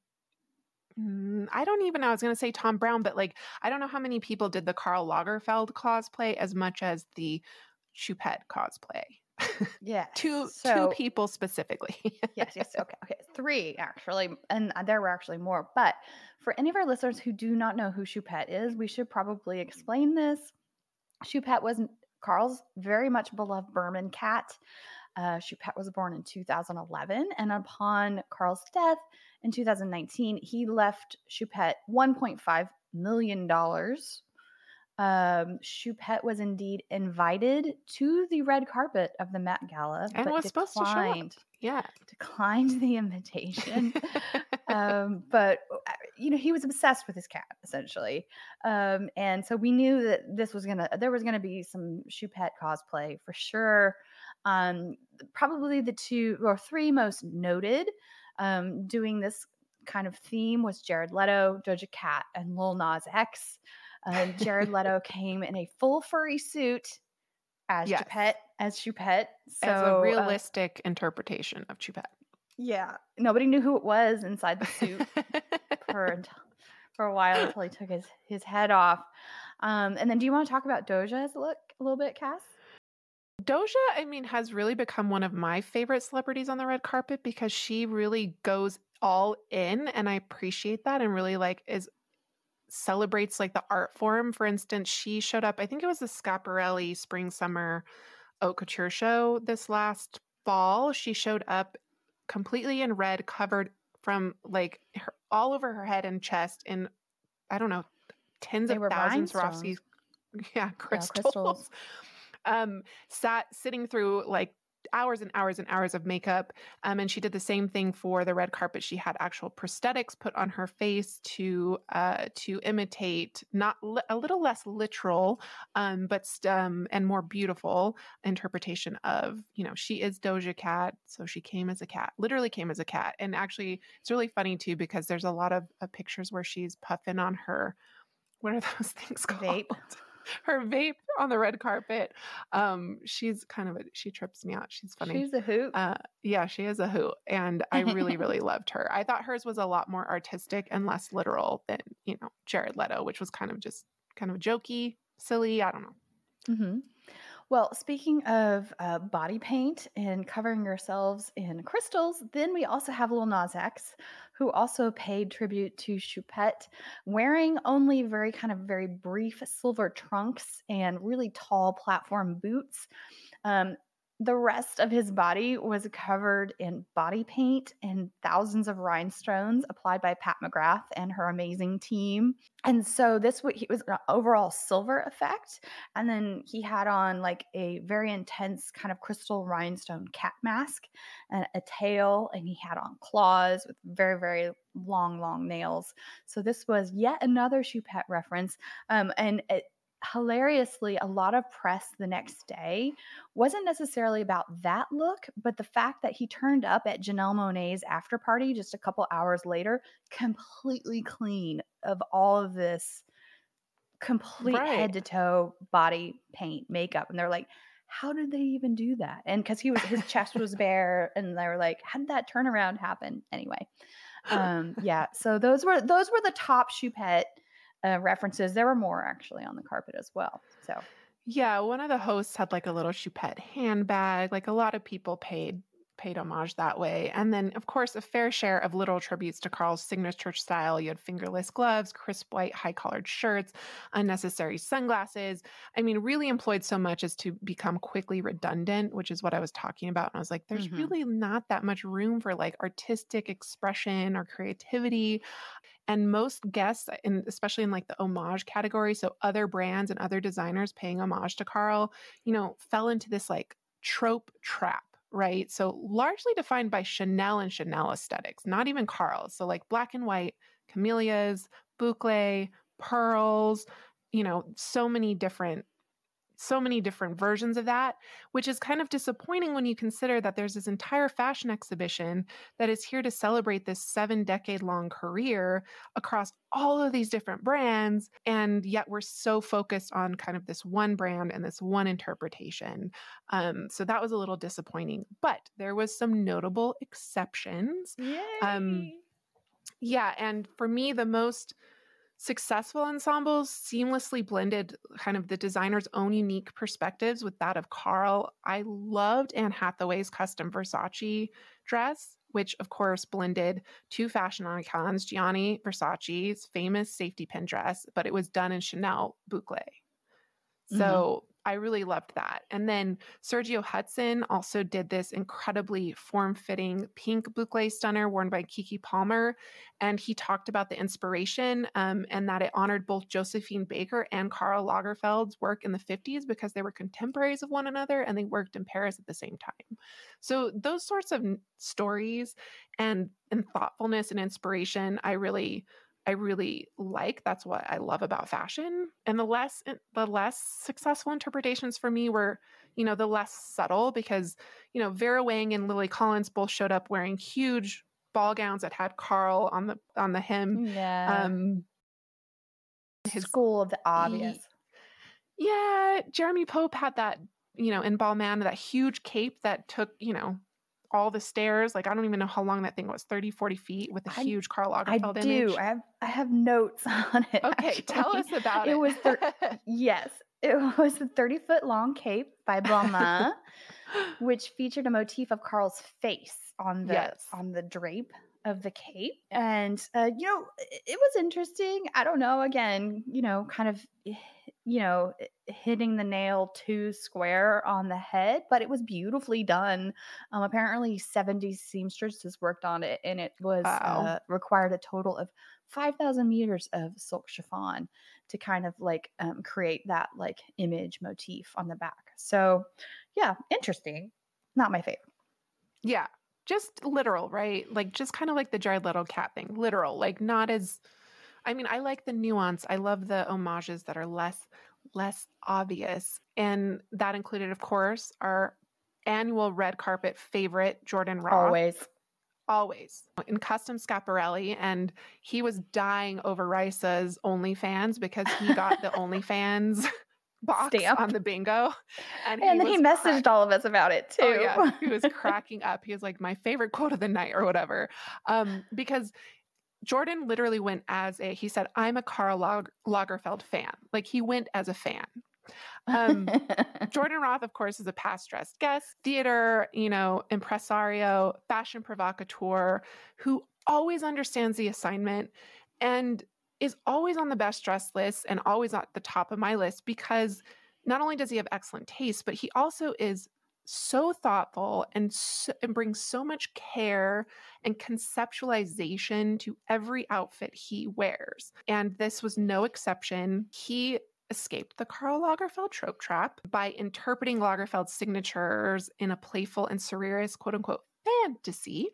mm, I don't even know, I was going to say Tom Brown, but like, I don't know how many people did the Karl Lagerfeld cosplay as much as the Choupette cosplay.
Yeah.
two,
so,
two people specifically.
yes, yes. Okay. Okay. Three, actually. And there were actually more. But for any of our listeners who do not know who Choupette is, we should probably explain this. Choupette was Carl's very much beloved Berman cat. Uh, Choupette was born in two thousand eleven. And upon Carl's death in two thousand nineteen, he left Choupette one point five million dollars. Um, Choupette was indeed invited to the red carpet of the Met Gala,
And
but
was supposed to show up.
declined,
Yeah.
declined the invitation. um, but you know, he was obsessed with his cat essentially, um, and so we knew that this was gonna, there was gonna be some Choupette cosplay for sure. Um, probably the two or three most noted um, doing this kind of theme was Jared Leto, Doja Cat, and Lil Nas X. Uh, Jared Leto came in a full furry suit as
Yes.
Choupette, as Choupette. So,
as a
uh,
realistic interpretation of Choupette.
yeah, nobody knew who it was inside the suit for for a while until he took his his head off. Um, and then, do you want to talk about Doja's look a little bit, Cass?
Doja, I mean, has really become one of my favorite celebrities on the red carpet because she really goes all in, and I appreciate that, and really like is celebrates like the art form. For instance, she showed up, I think it was the Schiaparelli Spring Summer Haute Couture show this last fall. She showed up completely in red, covered from like her, all over her head and chest in, I don't know, tens
They
of
were
thousands
rhinestones.
Swarovski, yeah, crystals.
Yeah, crystals.
um, sat sitting through like hours and hours and hours of makeup. Um, and she did the same thing for the red carpet. She had actual prosthetics put on her face to uh, to imitate, not li- a little less literal, um, but um, and more beautiful interpretation of, you know, she is Doja Cat, so she came as a cat, literally came as a cat. And actually, it's really funny too because there's a lot of uh, pictures where she's puffing on her, what are those things called?
Vape.
Her vape on the red carpet. Um, she's kind of a, she trips me out. She's funny.
She's a hoot.
Uh, yeah, she is a hoot. And I really, really loved her. I thought hers was a lot more artistic and less literal than, you know, Jared Leto, which was kind of just kind of jokey, silly. I don't know.
Mm-hmm. Well, speaking of uh, body paint and covering yourselves in crystals, then we also have Lil Nas X, who also paid tribute to Choupette, wearing only very kind of very brief silver trunks and really tall platform boots. Um, the rest of his body was covered in body paint and thousands of rhinestones applied by Pat McGrath and her amazing team. And so this he was an overall silver effect. And then he had on like a very intense kind of crystal rhinestone cat mask and a tail, and he had on claws with very, very long, long nails. So this was yet another Choupette reference. Um, and it, hilariously, a lot of press the next day wasn't necessarily about that look, but the fact that he turned up at Janelle Monáe's after party just a couple hours later, completely clean of all of this complete
Right.
head to toe body paint makeup. And they're like, how did they even do that? And because he was, his chest was bare, and they were like, how did that turnaround happen? Anyway, um, yeah. So those were those were the top Choupette Uh, references. There were more actually on the carpet as well. So
Yeah, one of the hosts had like a little Choupette handbag. Like a lot of people paid paid homage that way. And then, of course, a fair share of literal tributes to Carl's signature style. You had fingerless gloves, crisp white high-collared shirts, unnecessary sunglasses. I mean, really employed so much as to become quickly redundant, which is what I was talking about. And I was like, there's
Mhm.
really not that much room for like artistic expression or creativity. And most guests, and especially in like the homage category, so other brands and other designers paying homage to Carl, you know, fell into this like trope trap, right? So largely defined by Chanel and Chanel aesthetics, not even Carl. So like black and white, camellias, boucle, pearls, you know, so many different so many different versions of that, which is kind of disappointing when you consider that there's this entire fashion exhibition that is here to celebrate this seven decade long career across all of these different brands. And yet we're so focused on kind of this one brand and this one interpretation. Um, so that was a little disappointing, but there was some notable exceptions.
Yay.
Um, yeah. And for me, the most successful ensembles seamlessly blended kind of the designer's own unique perspectives with that of Carl. I loved Anne Hathaway's custom Versace dress, which of course blended two fashion icons, Gianni Versace's famous safety pin dress, but it was done in Chanel boucle. So mm-hmm. I really loved that. And then Sergio Hudson also did this incredibly form-fitting pink boucle stunner worn by Keke Palmer. And he talked about the inspiration um, and that it honored both Josephine Baker and Karl Lagerfeld's work in the fifties because they were contemporaries of one another and they worked in Paris at the same time. So those sorts of stories and, and thoughtfulness and inspiration, I really I really like. That's what I love about fashion. And the less the less successful interpretations for me were, you know, the less subtle because, you know, Vera Wang and Lily Collins both showed up wearing huge ball gowns that had Carl on the on the hem.
Yeah.
Um,
his school of the obvious.
He, yeah. Jeremy Pope had that, you know, in Balmain, that huge cape that took, you know, all the stairs. Like, I don't even know how long that thing was, thirty, forty feet with a I, huge Karl Lagerfeld
I
image.
I do. I have, I have notes on it.
Okay.
Actually.
Tell us about it.
It was, thir- yes, it was a thirty foot long cape by Balmain, which featured a motif of Carl's face on the, yes. on the drape of the cape. And, uh, you know, it, it was interesting. I don't know, again, you know, kind of, you know, hitting the nail too square on the head, but it was beautifully done. Um, apparently seventy seamstresses worked on it, and it was wow. uh, required a total of five thousand meters of silk chiffon to kind of like um, create that like image motif on the back. So yeah, interesting. Not my favorite.
Yeah. Just literal, right? Like just kind of like the Jared Leto cat thing, literal, like not as, I mean, I like the nuance. I love the homages that are less, less obvious. And that included, of course, our annual red carpet favorite, Jordan Roth.
Always.
Always. In custom Schiaparelli. And he was dying over Risa's OnlyFans because he got the OnlyFans box Stamp. On the bingo.
And, and he, he messaged crack- all of us about it too.
Oh, yeah. He was cracking up. He was like, my favorite quote of the night or whatever. Um, because Jordan literally went as a, he said, I'm a Karl Lager- Lagerfeld fan. Like he went as a fan. Um, Jordan Roth, of course, is a past dressed guest, theater, you know, impresario, fashion provocateur, who always understands the assignment and is always on the best dressed list and always at the top of my list because not only does he have excellent taste, but he also is so thoughtful and, so, and brings so much care and conceptualization to every outfit he wears. And this was no exception. He escaped the Karl Lagerfeld trope trap by interpreting Lagerfeld's signatures in a playful and surrealist, quote unquote, fantasy.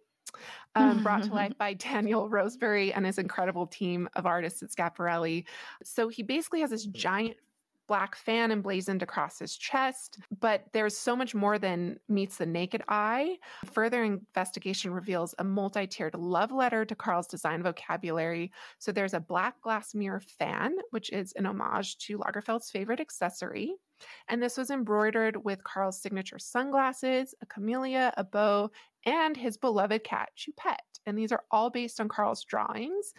Um, brought to life by Daniel Roseberry and his incredible team of artists at Schiaparelli. So he basically has this giant black fan emblazoned across his chest, but there's so much more than meets the naked eye. Further investigation reveals a multi-tiered love letter to Karl's design vocabulary. So there's a black glass mirror fan, which is an homage to Lagerfeld's favorite accessory. And this was embroidered with Karl's signature sunglasses, a camellia, a bow, and his beloved cat, Choupette. And these are all based on Karl's drawings.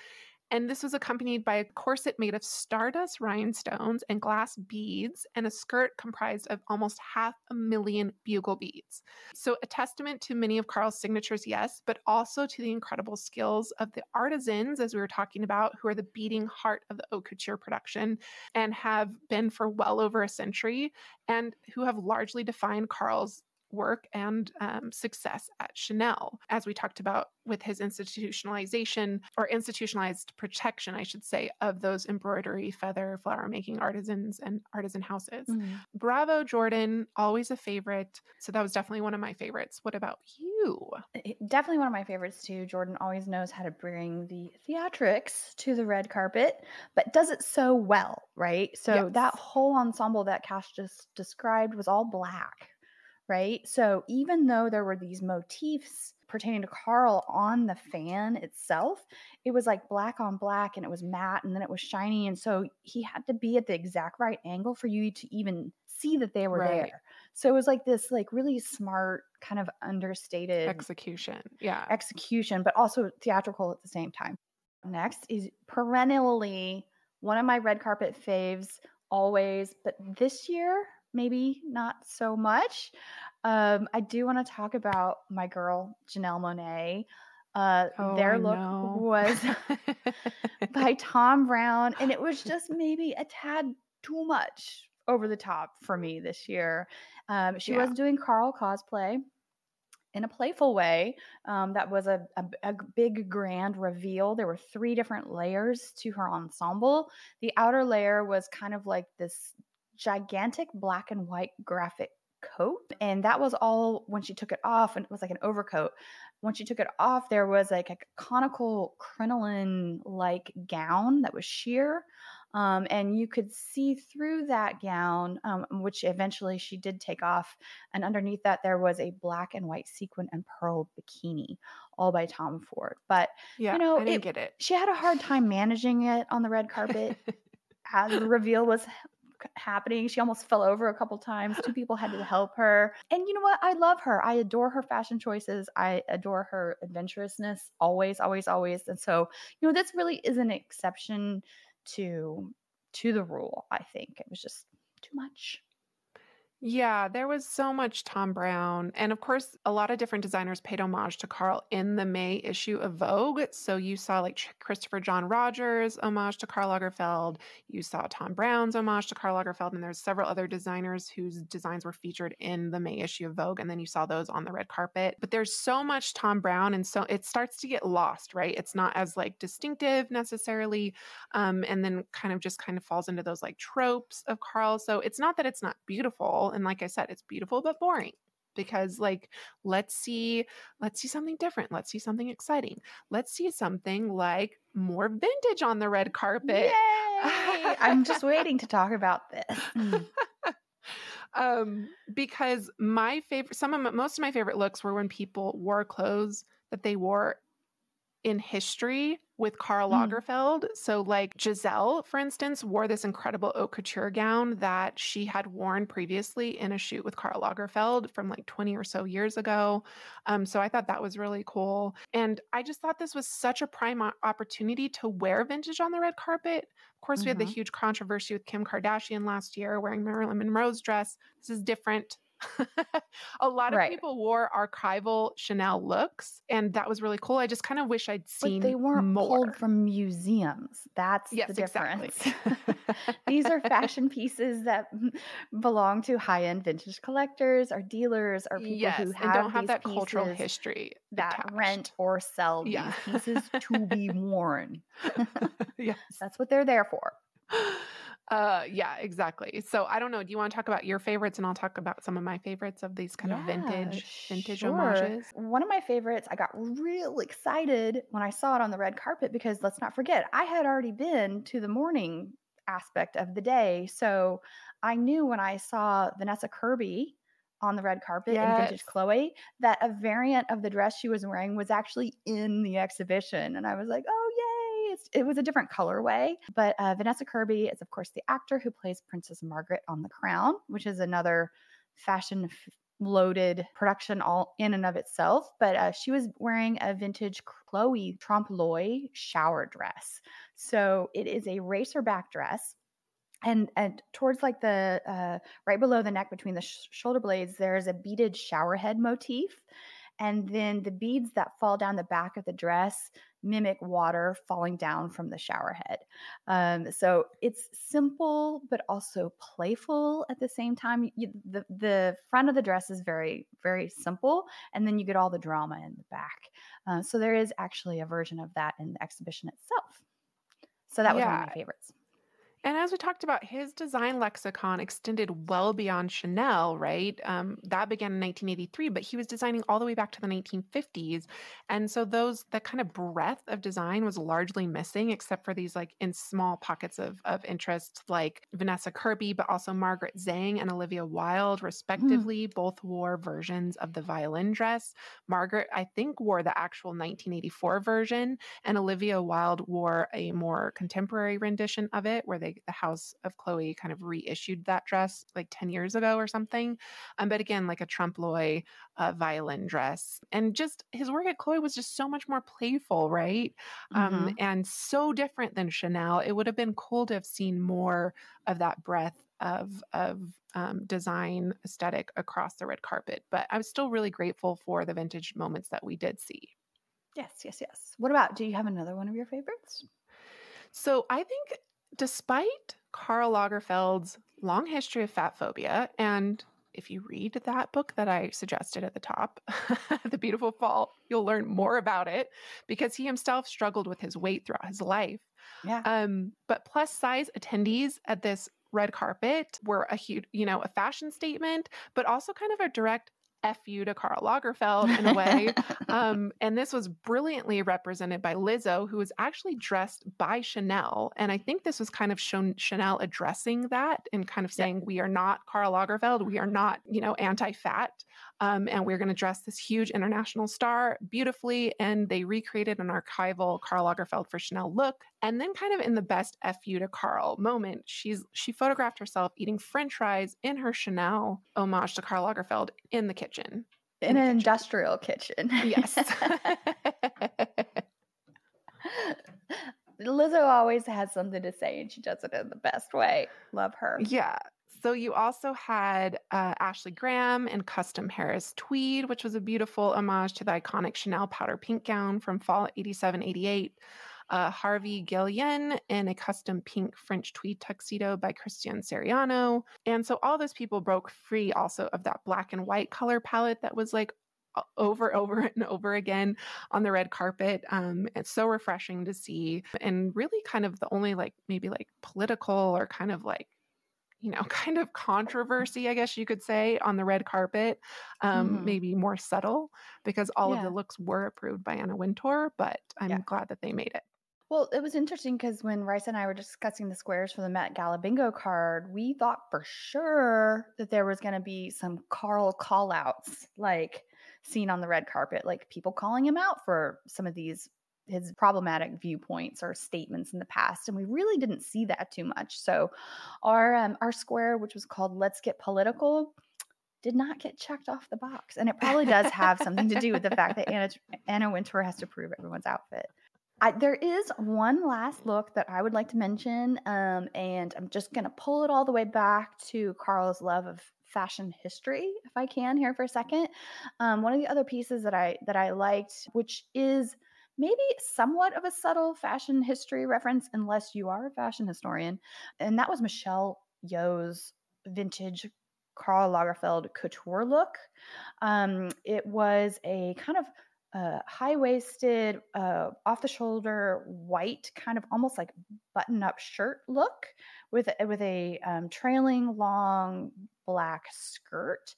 And this was accompanied by a corset made of stardust rhinestones and glass beads and a skirt comprised of almost half a million bugle beads. So a testament to many of Karl's signatures, yes, but also to the incredible skills of the artisans, as we were talking about, who are the beating heart of the haute couture production and have been for well over a century, and who have largely defined Karl's work and um, success at Chanel, as we talked about with his institutionalization or institutionalized protection, I should say, of those embroidery, feather, flower making artisans and artisan houses. Mm. Bravo, Jordan, always a favorite. So that was definitely one of my favorites. What about you?
Definitely one of my favorites too. Jordan always knows how to bring the theatrics to the red carpet, but does it so well, right? So yes. That whole ensemble that Cash just described was all black. Right? So even though there were these motifs pertaining to Karl on the fan itself, it was like black on black and it was matte and then it was shiny. And so he had to be at the exact right angle for you to even see that they were right. there. So it was like this like really smart kind of understated
execution. Yeah.
Execution, but also theatrical at the same time. Next is perennially one of my red carpet faves always, but this year, maybe not so much. Um, I do want to talk about my girl, Janelle Monáe. Uh,
oh,
their
I
look
know.
was by Thom Browne, and it was just maybe a tad too much over the top for me this year. Um, she yeah. was doing Karl cosplay in a playful way. Um, that was a, a, a big grand reveal. There were three different layers to her ensemble. The outer layer was kind of like this gigantic black and white graphic coat, and that was all when she took it off, and it was like an overcoat. When she took it off, there was like a conical crinoline like gown that was sheer, um, and you could see through that gown, um, which eventually she did take off, and underneath that there was a black and white sequin and pearl bikini, all by Tom Ford. But
yeah,
you know,
I didn't
it,
get it.
She had a hard time managing it on the red carpet as the reveal was happening. She almost fell over a couple times. Two people had to help her. And you know what? I love her. I adore her fashion choices. I adore her adventurousness. Always, always, always. And so, you know, this really is an exception to to the rule. I think it was just too much.
Yeah, there was so much Thom Browne. And of course, a lot of different designers paid homage to Karl in the May issue of Vogue. So you saw like Christopher John Rogers' homage to Karl Lagerfeld. You saw Thom Browne's homage to Karl Lagerfeld. And there's several other designers whose designs were featured in the May issue of Vogue. And then you saw those on the red carpet. But there's so much Thom Browne. And so it starts to get lost, right? It's not as like distinctive necessarily. Um, and then kind of just kind of falls into those like tropes of Karl. So it's not that it's not beautiful. And like I said, it's beautiful, but boring because like, let's see, let's see something different. Let's see something exciting. Let's see something like more vintage on the red carpet.
Yay! I'm just waiting to talk about this.
um, because my favorite, some of my, most of my favorite looks were when people wore clothes that they wore in history with Karl Lagerfeld. Mm. So like Giselle, for instance, wore this incredible haute couture gown that she had worn previously in a shoot with Karl Lagerfeld from like twenty or so years ago. Um, so I thought that was really cool. And I just thought this was such a prime opportunity to wear vintage on the red carpet. Of course, mm-hmm. we had the huge controversy with Kim Kardashian last year wearing Marilyn Monroe's dress. This is different. A lot of right. people wore archival Chanel looks, and that was really cool. I just kind of wish I'd seen
But they weren't
more.
pulled from museums. That's
yes,
the difference.
Exactly.
These are fashion pieces that belong to high-end vintage collectors or dealers or people
yes,
who have
and don't have
these
that
pieces
cultural history
that
attached.
rent or sell
yeah.
these pieces to be worn.
Yes.
That's what they're there for.
Uh, yeah, exactly. So I don't know. Do you want to talk about your favorites, and I'll talk about some of my favorites of these kind
yeah,
of vintage, vintage
sure.
homages?
One of my favorites, I got real excited when I saw it on the red carpet because let's not forget, I had already been to the morning aspect of the day. So I knew when I saw Vanessa Kirby on the red carpet yes. in Vintage Chloe that a variant of the dress she was wearing was actually in the exhibition. And I was like, oh, yay. It's, it was a different colorway, but uh, Vanessa Kirby is, of course, the actor who plays Princess Margaret on The Crown, which is another fashion f- loaded production all in and of itself, but uh, she was wearing a vintage Chloe trompe l'oeil shower dress. So it is a racer back dress. And, and towards like the, uh, right below the neck between the sh- shoulder blades, there's a beaded shower head motif. And then the beads that fall down the back of the dress mimic water falling down from the shower head. Um, so it's simple, but also playful at the same time. You, the, the front of the dress is very, very simple. And then you get all the drama in the back. Uh, so there is actually a version of that in the exhibition itself. So that was
Yeah.
one of my favorites.
And as we talked about, his design lexicon extended well beyond Chanel, right? Um, that began in nineteen eighty-three, but he was designing all the way back to the nineteen fifties. And so those, that kind of breadth of design was largely missing, except for these like in small pockets of, of interest, like Vanessa Kirby, but also Margaret Zhang and Olivia Wilde, respectively. Mm. Both wore versions of the violin dress. Margaret, I think, wore the actual nineteen eighty-four version, and Olivia Wilde wore a more contemporary rendition of it, where they the House of Chloe kind of reissued that dress like ten years ago or something. Um, but again, like a trompe l'oeil uh, violin dress. And just his work at Chloe was just so much more playful, right? Mm-hmm. Um, and so different than Chanel. It would have been cool to have seen more of that breadth of, of um, design aesthetic across the red carpet. But I was still really grateful for the vintage moments that we did see.
Yes, yes, yes. What about, do you have another one of your favorites?
So I think despite Karl Lagerfeld's long history of fat phobia, and if you read that book that I suggested at the top, The Beautiful Fall, you'll learn more about it because he himself struggled with his weight throughout his life.
Yeah.
Um, but plus size attendees at this red carpet were a huge, you know, a fashion statement, but also kind of a direct F you to Karl Lagerfeld in a way. um, and this was brilliantly represented by Lizzo, who was actually dressed by Chanel. And I think this was kind of shown Chanel addressing that and kind of saying, yeah. we are not Karl Lagerfeld. We are not, you know, anti-fat. Um, and we're going to dress this huge international star beautifully. And they recreated an archival Karl Lagerfeld for Chanel look. And then kind of in the best F you to Karl moment, she's she photographed herself eating French fries in her Chanel homage to Karl Lagerfeld in the kitchen.
In, in an kitchen. Industrial kitchen.
Yes.
Lizzo always has something to say, and she does it in the best way. Love her.
Yeah. So you also had uh, Ashley Graham in custom Harris tweed, which was a beautiful homage to the iconic Chanel powder pink gown from fall eighty-seven eighty-eight. Uh, Harvey Guillen in a custom pink French tweed tuxedo by Christian Siriano. And so all those people broke free also of that black and white color palette that was like over, over and over again on the red carpet. Um, it's so refreshing to see, and really kind of the only like maybe like political or kind of like, you know, kind of controversy, I guess you could say, on the red carpet, um, mm-hmm. maybe more subtle, because all yeah. of the looks were approved by Anna Wintour, but I'm yeah. glad that they made it.
Well, it was interesting because when Rice and I were discussing the squares for the Met Gala bingo card, we thought for sure that there was going to be some Karl call-outs, like seen on the red carpet, like people calling him out for some of these his problematic viewpoints or statements in the past, and we really didn't see that too much. So our um, our square, which was called Let's Get Political, did not get checked off the box, and it probably does have something to do with the fact that Anna Anna Wintour has to prove everyone's outfit. I, there is one last look that I would like to mention, um, and I'm just going to pull it all the way back to Karl's love of fashion history, if I can, here for a second. Um, one of the other pieces that I that I liked, which is maybe somewhat of a subtle fashion history reference, unless you are a fashion historian, and that was Michelle Yeoh's vintage Karl Lagerfeld couture look. Um, it was a kind of uh, high-waisted, uh, off-the-shoulder, white, kind of almost like button-up shirt look with with a um, trailing long black skirt.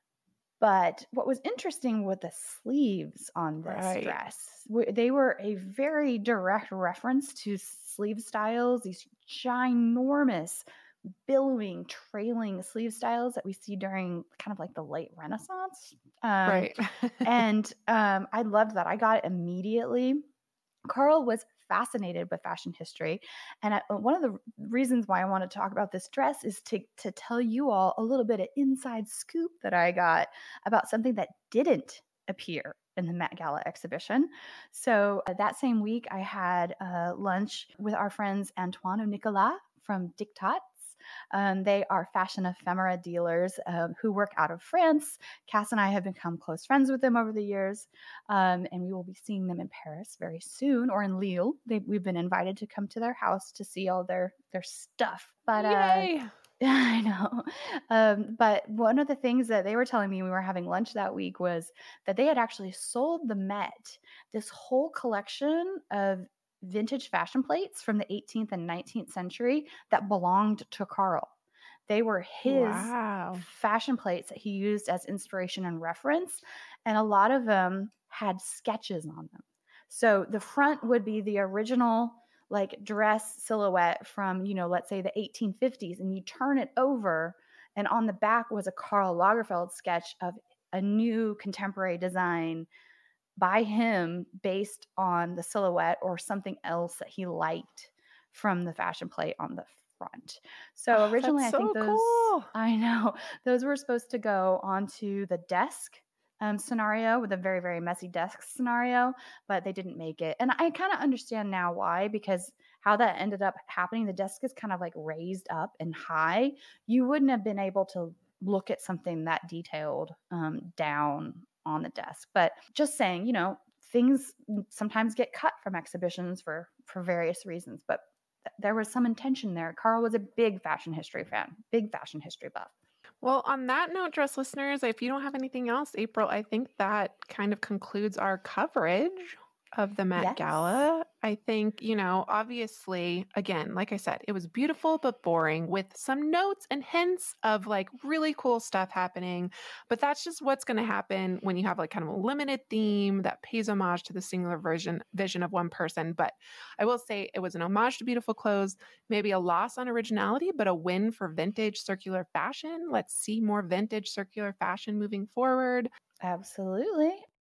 But what was interesting with the sleeves on this right. dress, they were a very direct reference to sleeve styles, these ginormous, billowing, trailing sleeve styles that we see during kind of like the late Renaissance. Um,
right.
and um, I loved that. I got it immediately. Karl was fascinated with fashion history. And I, one of the reasons why I want to talk about this dress is to, to tell you all a little bit of inside scoop that I got about something that didn't appear in the Met Gala exhibition. So uh, that same week, I had uh, lunch with our friends Antoine and Nicolas from Dictats. Um, they are fashion ephemera dealers um, who work out of France. Cass and I have become close friends with them over the years, um, and we will be seeing them in Paris very soon, or in Lille. They, we've been invited to come to their house to see all their their stuff. But
Yay!
Uh, I know. Um, but one of the things that they were telling me when we were having lunch that week was that they had actually sold the Met this whole collection of vintage fashion plates from the eighteenth and nineteenth century that belonged to Karl. They were his
Wow.
fashion plates that he used as inspiration and reference, and a lot of them had sketches on them. So the front would be the original like dress silhouette from, you know, let's say the eighteen fifties, and you turn it over, and on the back was a Karl Lagerfeld sketch of a new contemporary design by him based on the silhouette or something else that he liked from the fashion plate on the front. So
Oh,
originally,
that's
I think
so
those,
cool.
I know, those were supposed to go onto the desk um, scenario with a very, very messy desk scenario, but they didn't make it. And I kind of understand now why, because how that ended up happening, the desk is kind of like raised up and high. You wouldn't have been able to look at something that detailed um, down on the desk. But just saying, you know, things sometimes get cut from exhibitions for, for various reasons, but th- there was some intention there. Karl was a big fashion history fan, big fashion history buff.
Well, on that note, dress listeners, if you don't have anything else, April, I think that kind of concludes our coverage of the Met
Yes.
Gala. I think, you know, obviously, again, like I said, it was beautiful but boring with some notes and hints of like really cool stuff happening. But that's just what's going to happen when you have like kind of a limited theme that pays homage to the singular version vision of one person. But I will say it was an homage to beautiful clothes, maybe a loss on originality, but a win for vintage circular fashion. Let's see more vintage circular fashion moving forward.
Absolutely.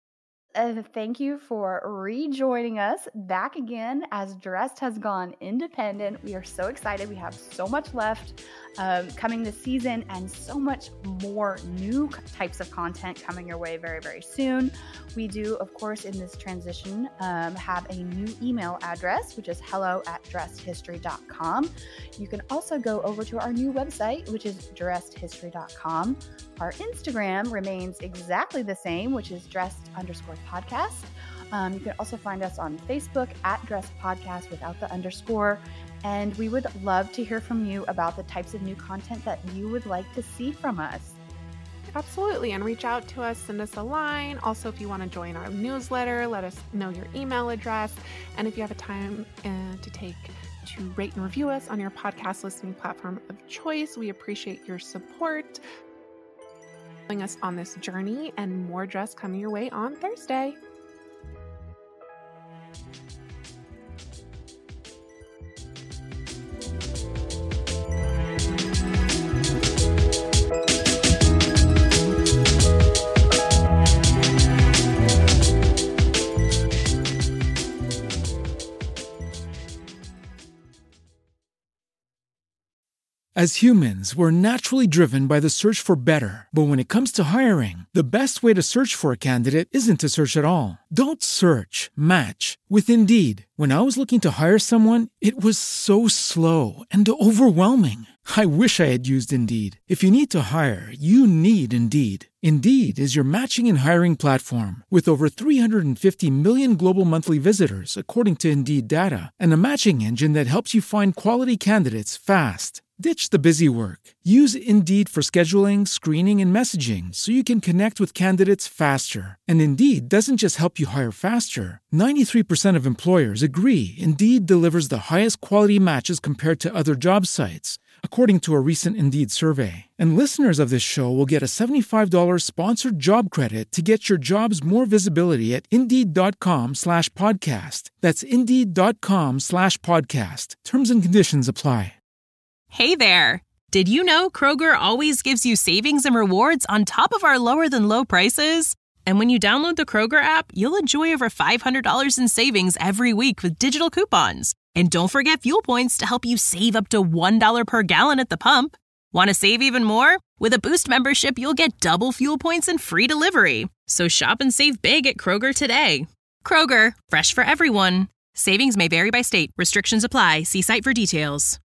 Uh, thank you for rejoining us back again as Dressed has gone independent. We are so excited. We have so much left um, coming this season and so much more new types of content coming your way very, very soon. We do, of course, in this transition, um, have a new email address, which is hello at dressed history dot com. You can also go over to our new website, which is dressed history dot com. Our Instagram remains exactly the same, which is dressed underscore podcast. Um, you can also find us on Facebook at Dressed Podcast without the underscore. And we would love to hear from you about the types of new content that you would like to see from us.
Absolutely. And reach out to us, send us a line. Also, if you want to join our newsletter, let us know your email address. And if you have a time uh, to take to rate and review us on your podcast listening platform of choice, we appreciate your support. Joining us on this journey, and more dress coming your way on Thursday.
As humans, we're naturally driven by the search for better. But when it comes to hiring, the best way to search for a candidate isn't to search at all. Don't search, match with Indeed. When I was looking to hire someone, it was so slow and overwhelming. I wish I had used Indeed. If you need to hire, you need Indeed. Indeed is your matching and hiring platform with over three hundred fifty million global monthly visitors, according to Indeed data, and a matching engine that helps you find quality candidates fast. Ditch the busy work. Use Indeed for scheduling, screening, and messaging so you can connect with candidates faster. And Indeed doesn't just help you hire faster. ninety-three percent of employers agree Indeed delivers the highest quality matches compared to other job sites, according to a recent Indeed survey. And listeners of this show will get a seventy-five dollars sponsored job credit to get your jobs more visibility at Indeed.com slash podcast. That's Indeed.com slash podcast. Terms and conditions apply.
Hey there! Did you know Kroger always gives you savings and rewards on top of our lower-than-low prices? And when you download the Kroger app, you'll enjoy over five hundred dollars in savings every week with digital coupons. And don't forget fuel points to help you save up to one dollar per gallon at the pump. Want to save even more? With a Boost membership, you'll get double fuel points and free delivery. So shop and save big at Kroger today. Kroger, fresh for everyone. Savings may vary by state. Restrictions apply. See site for details.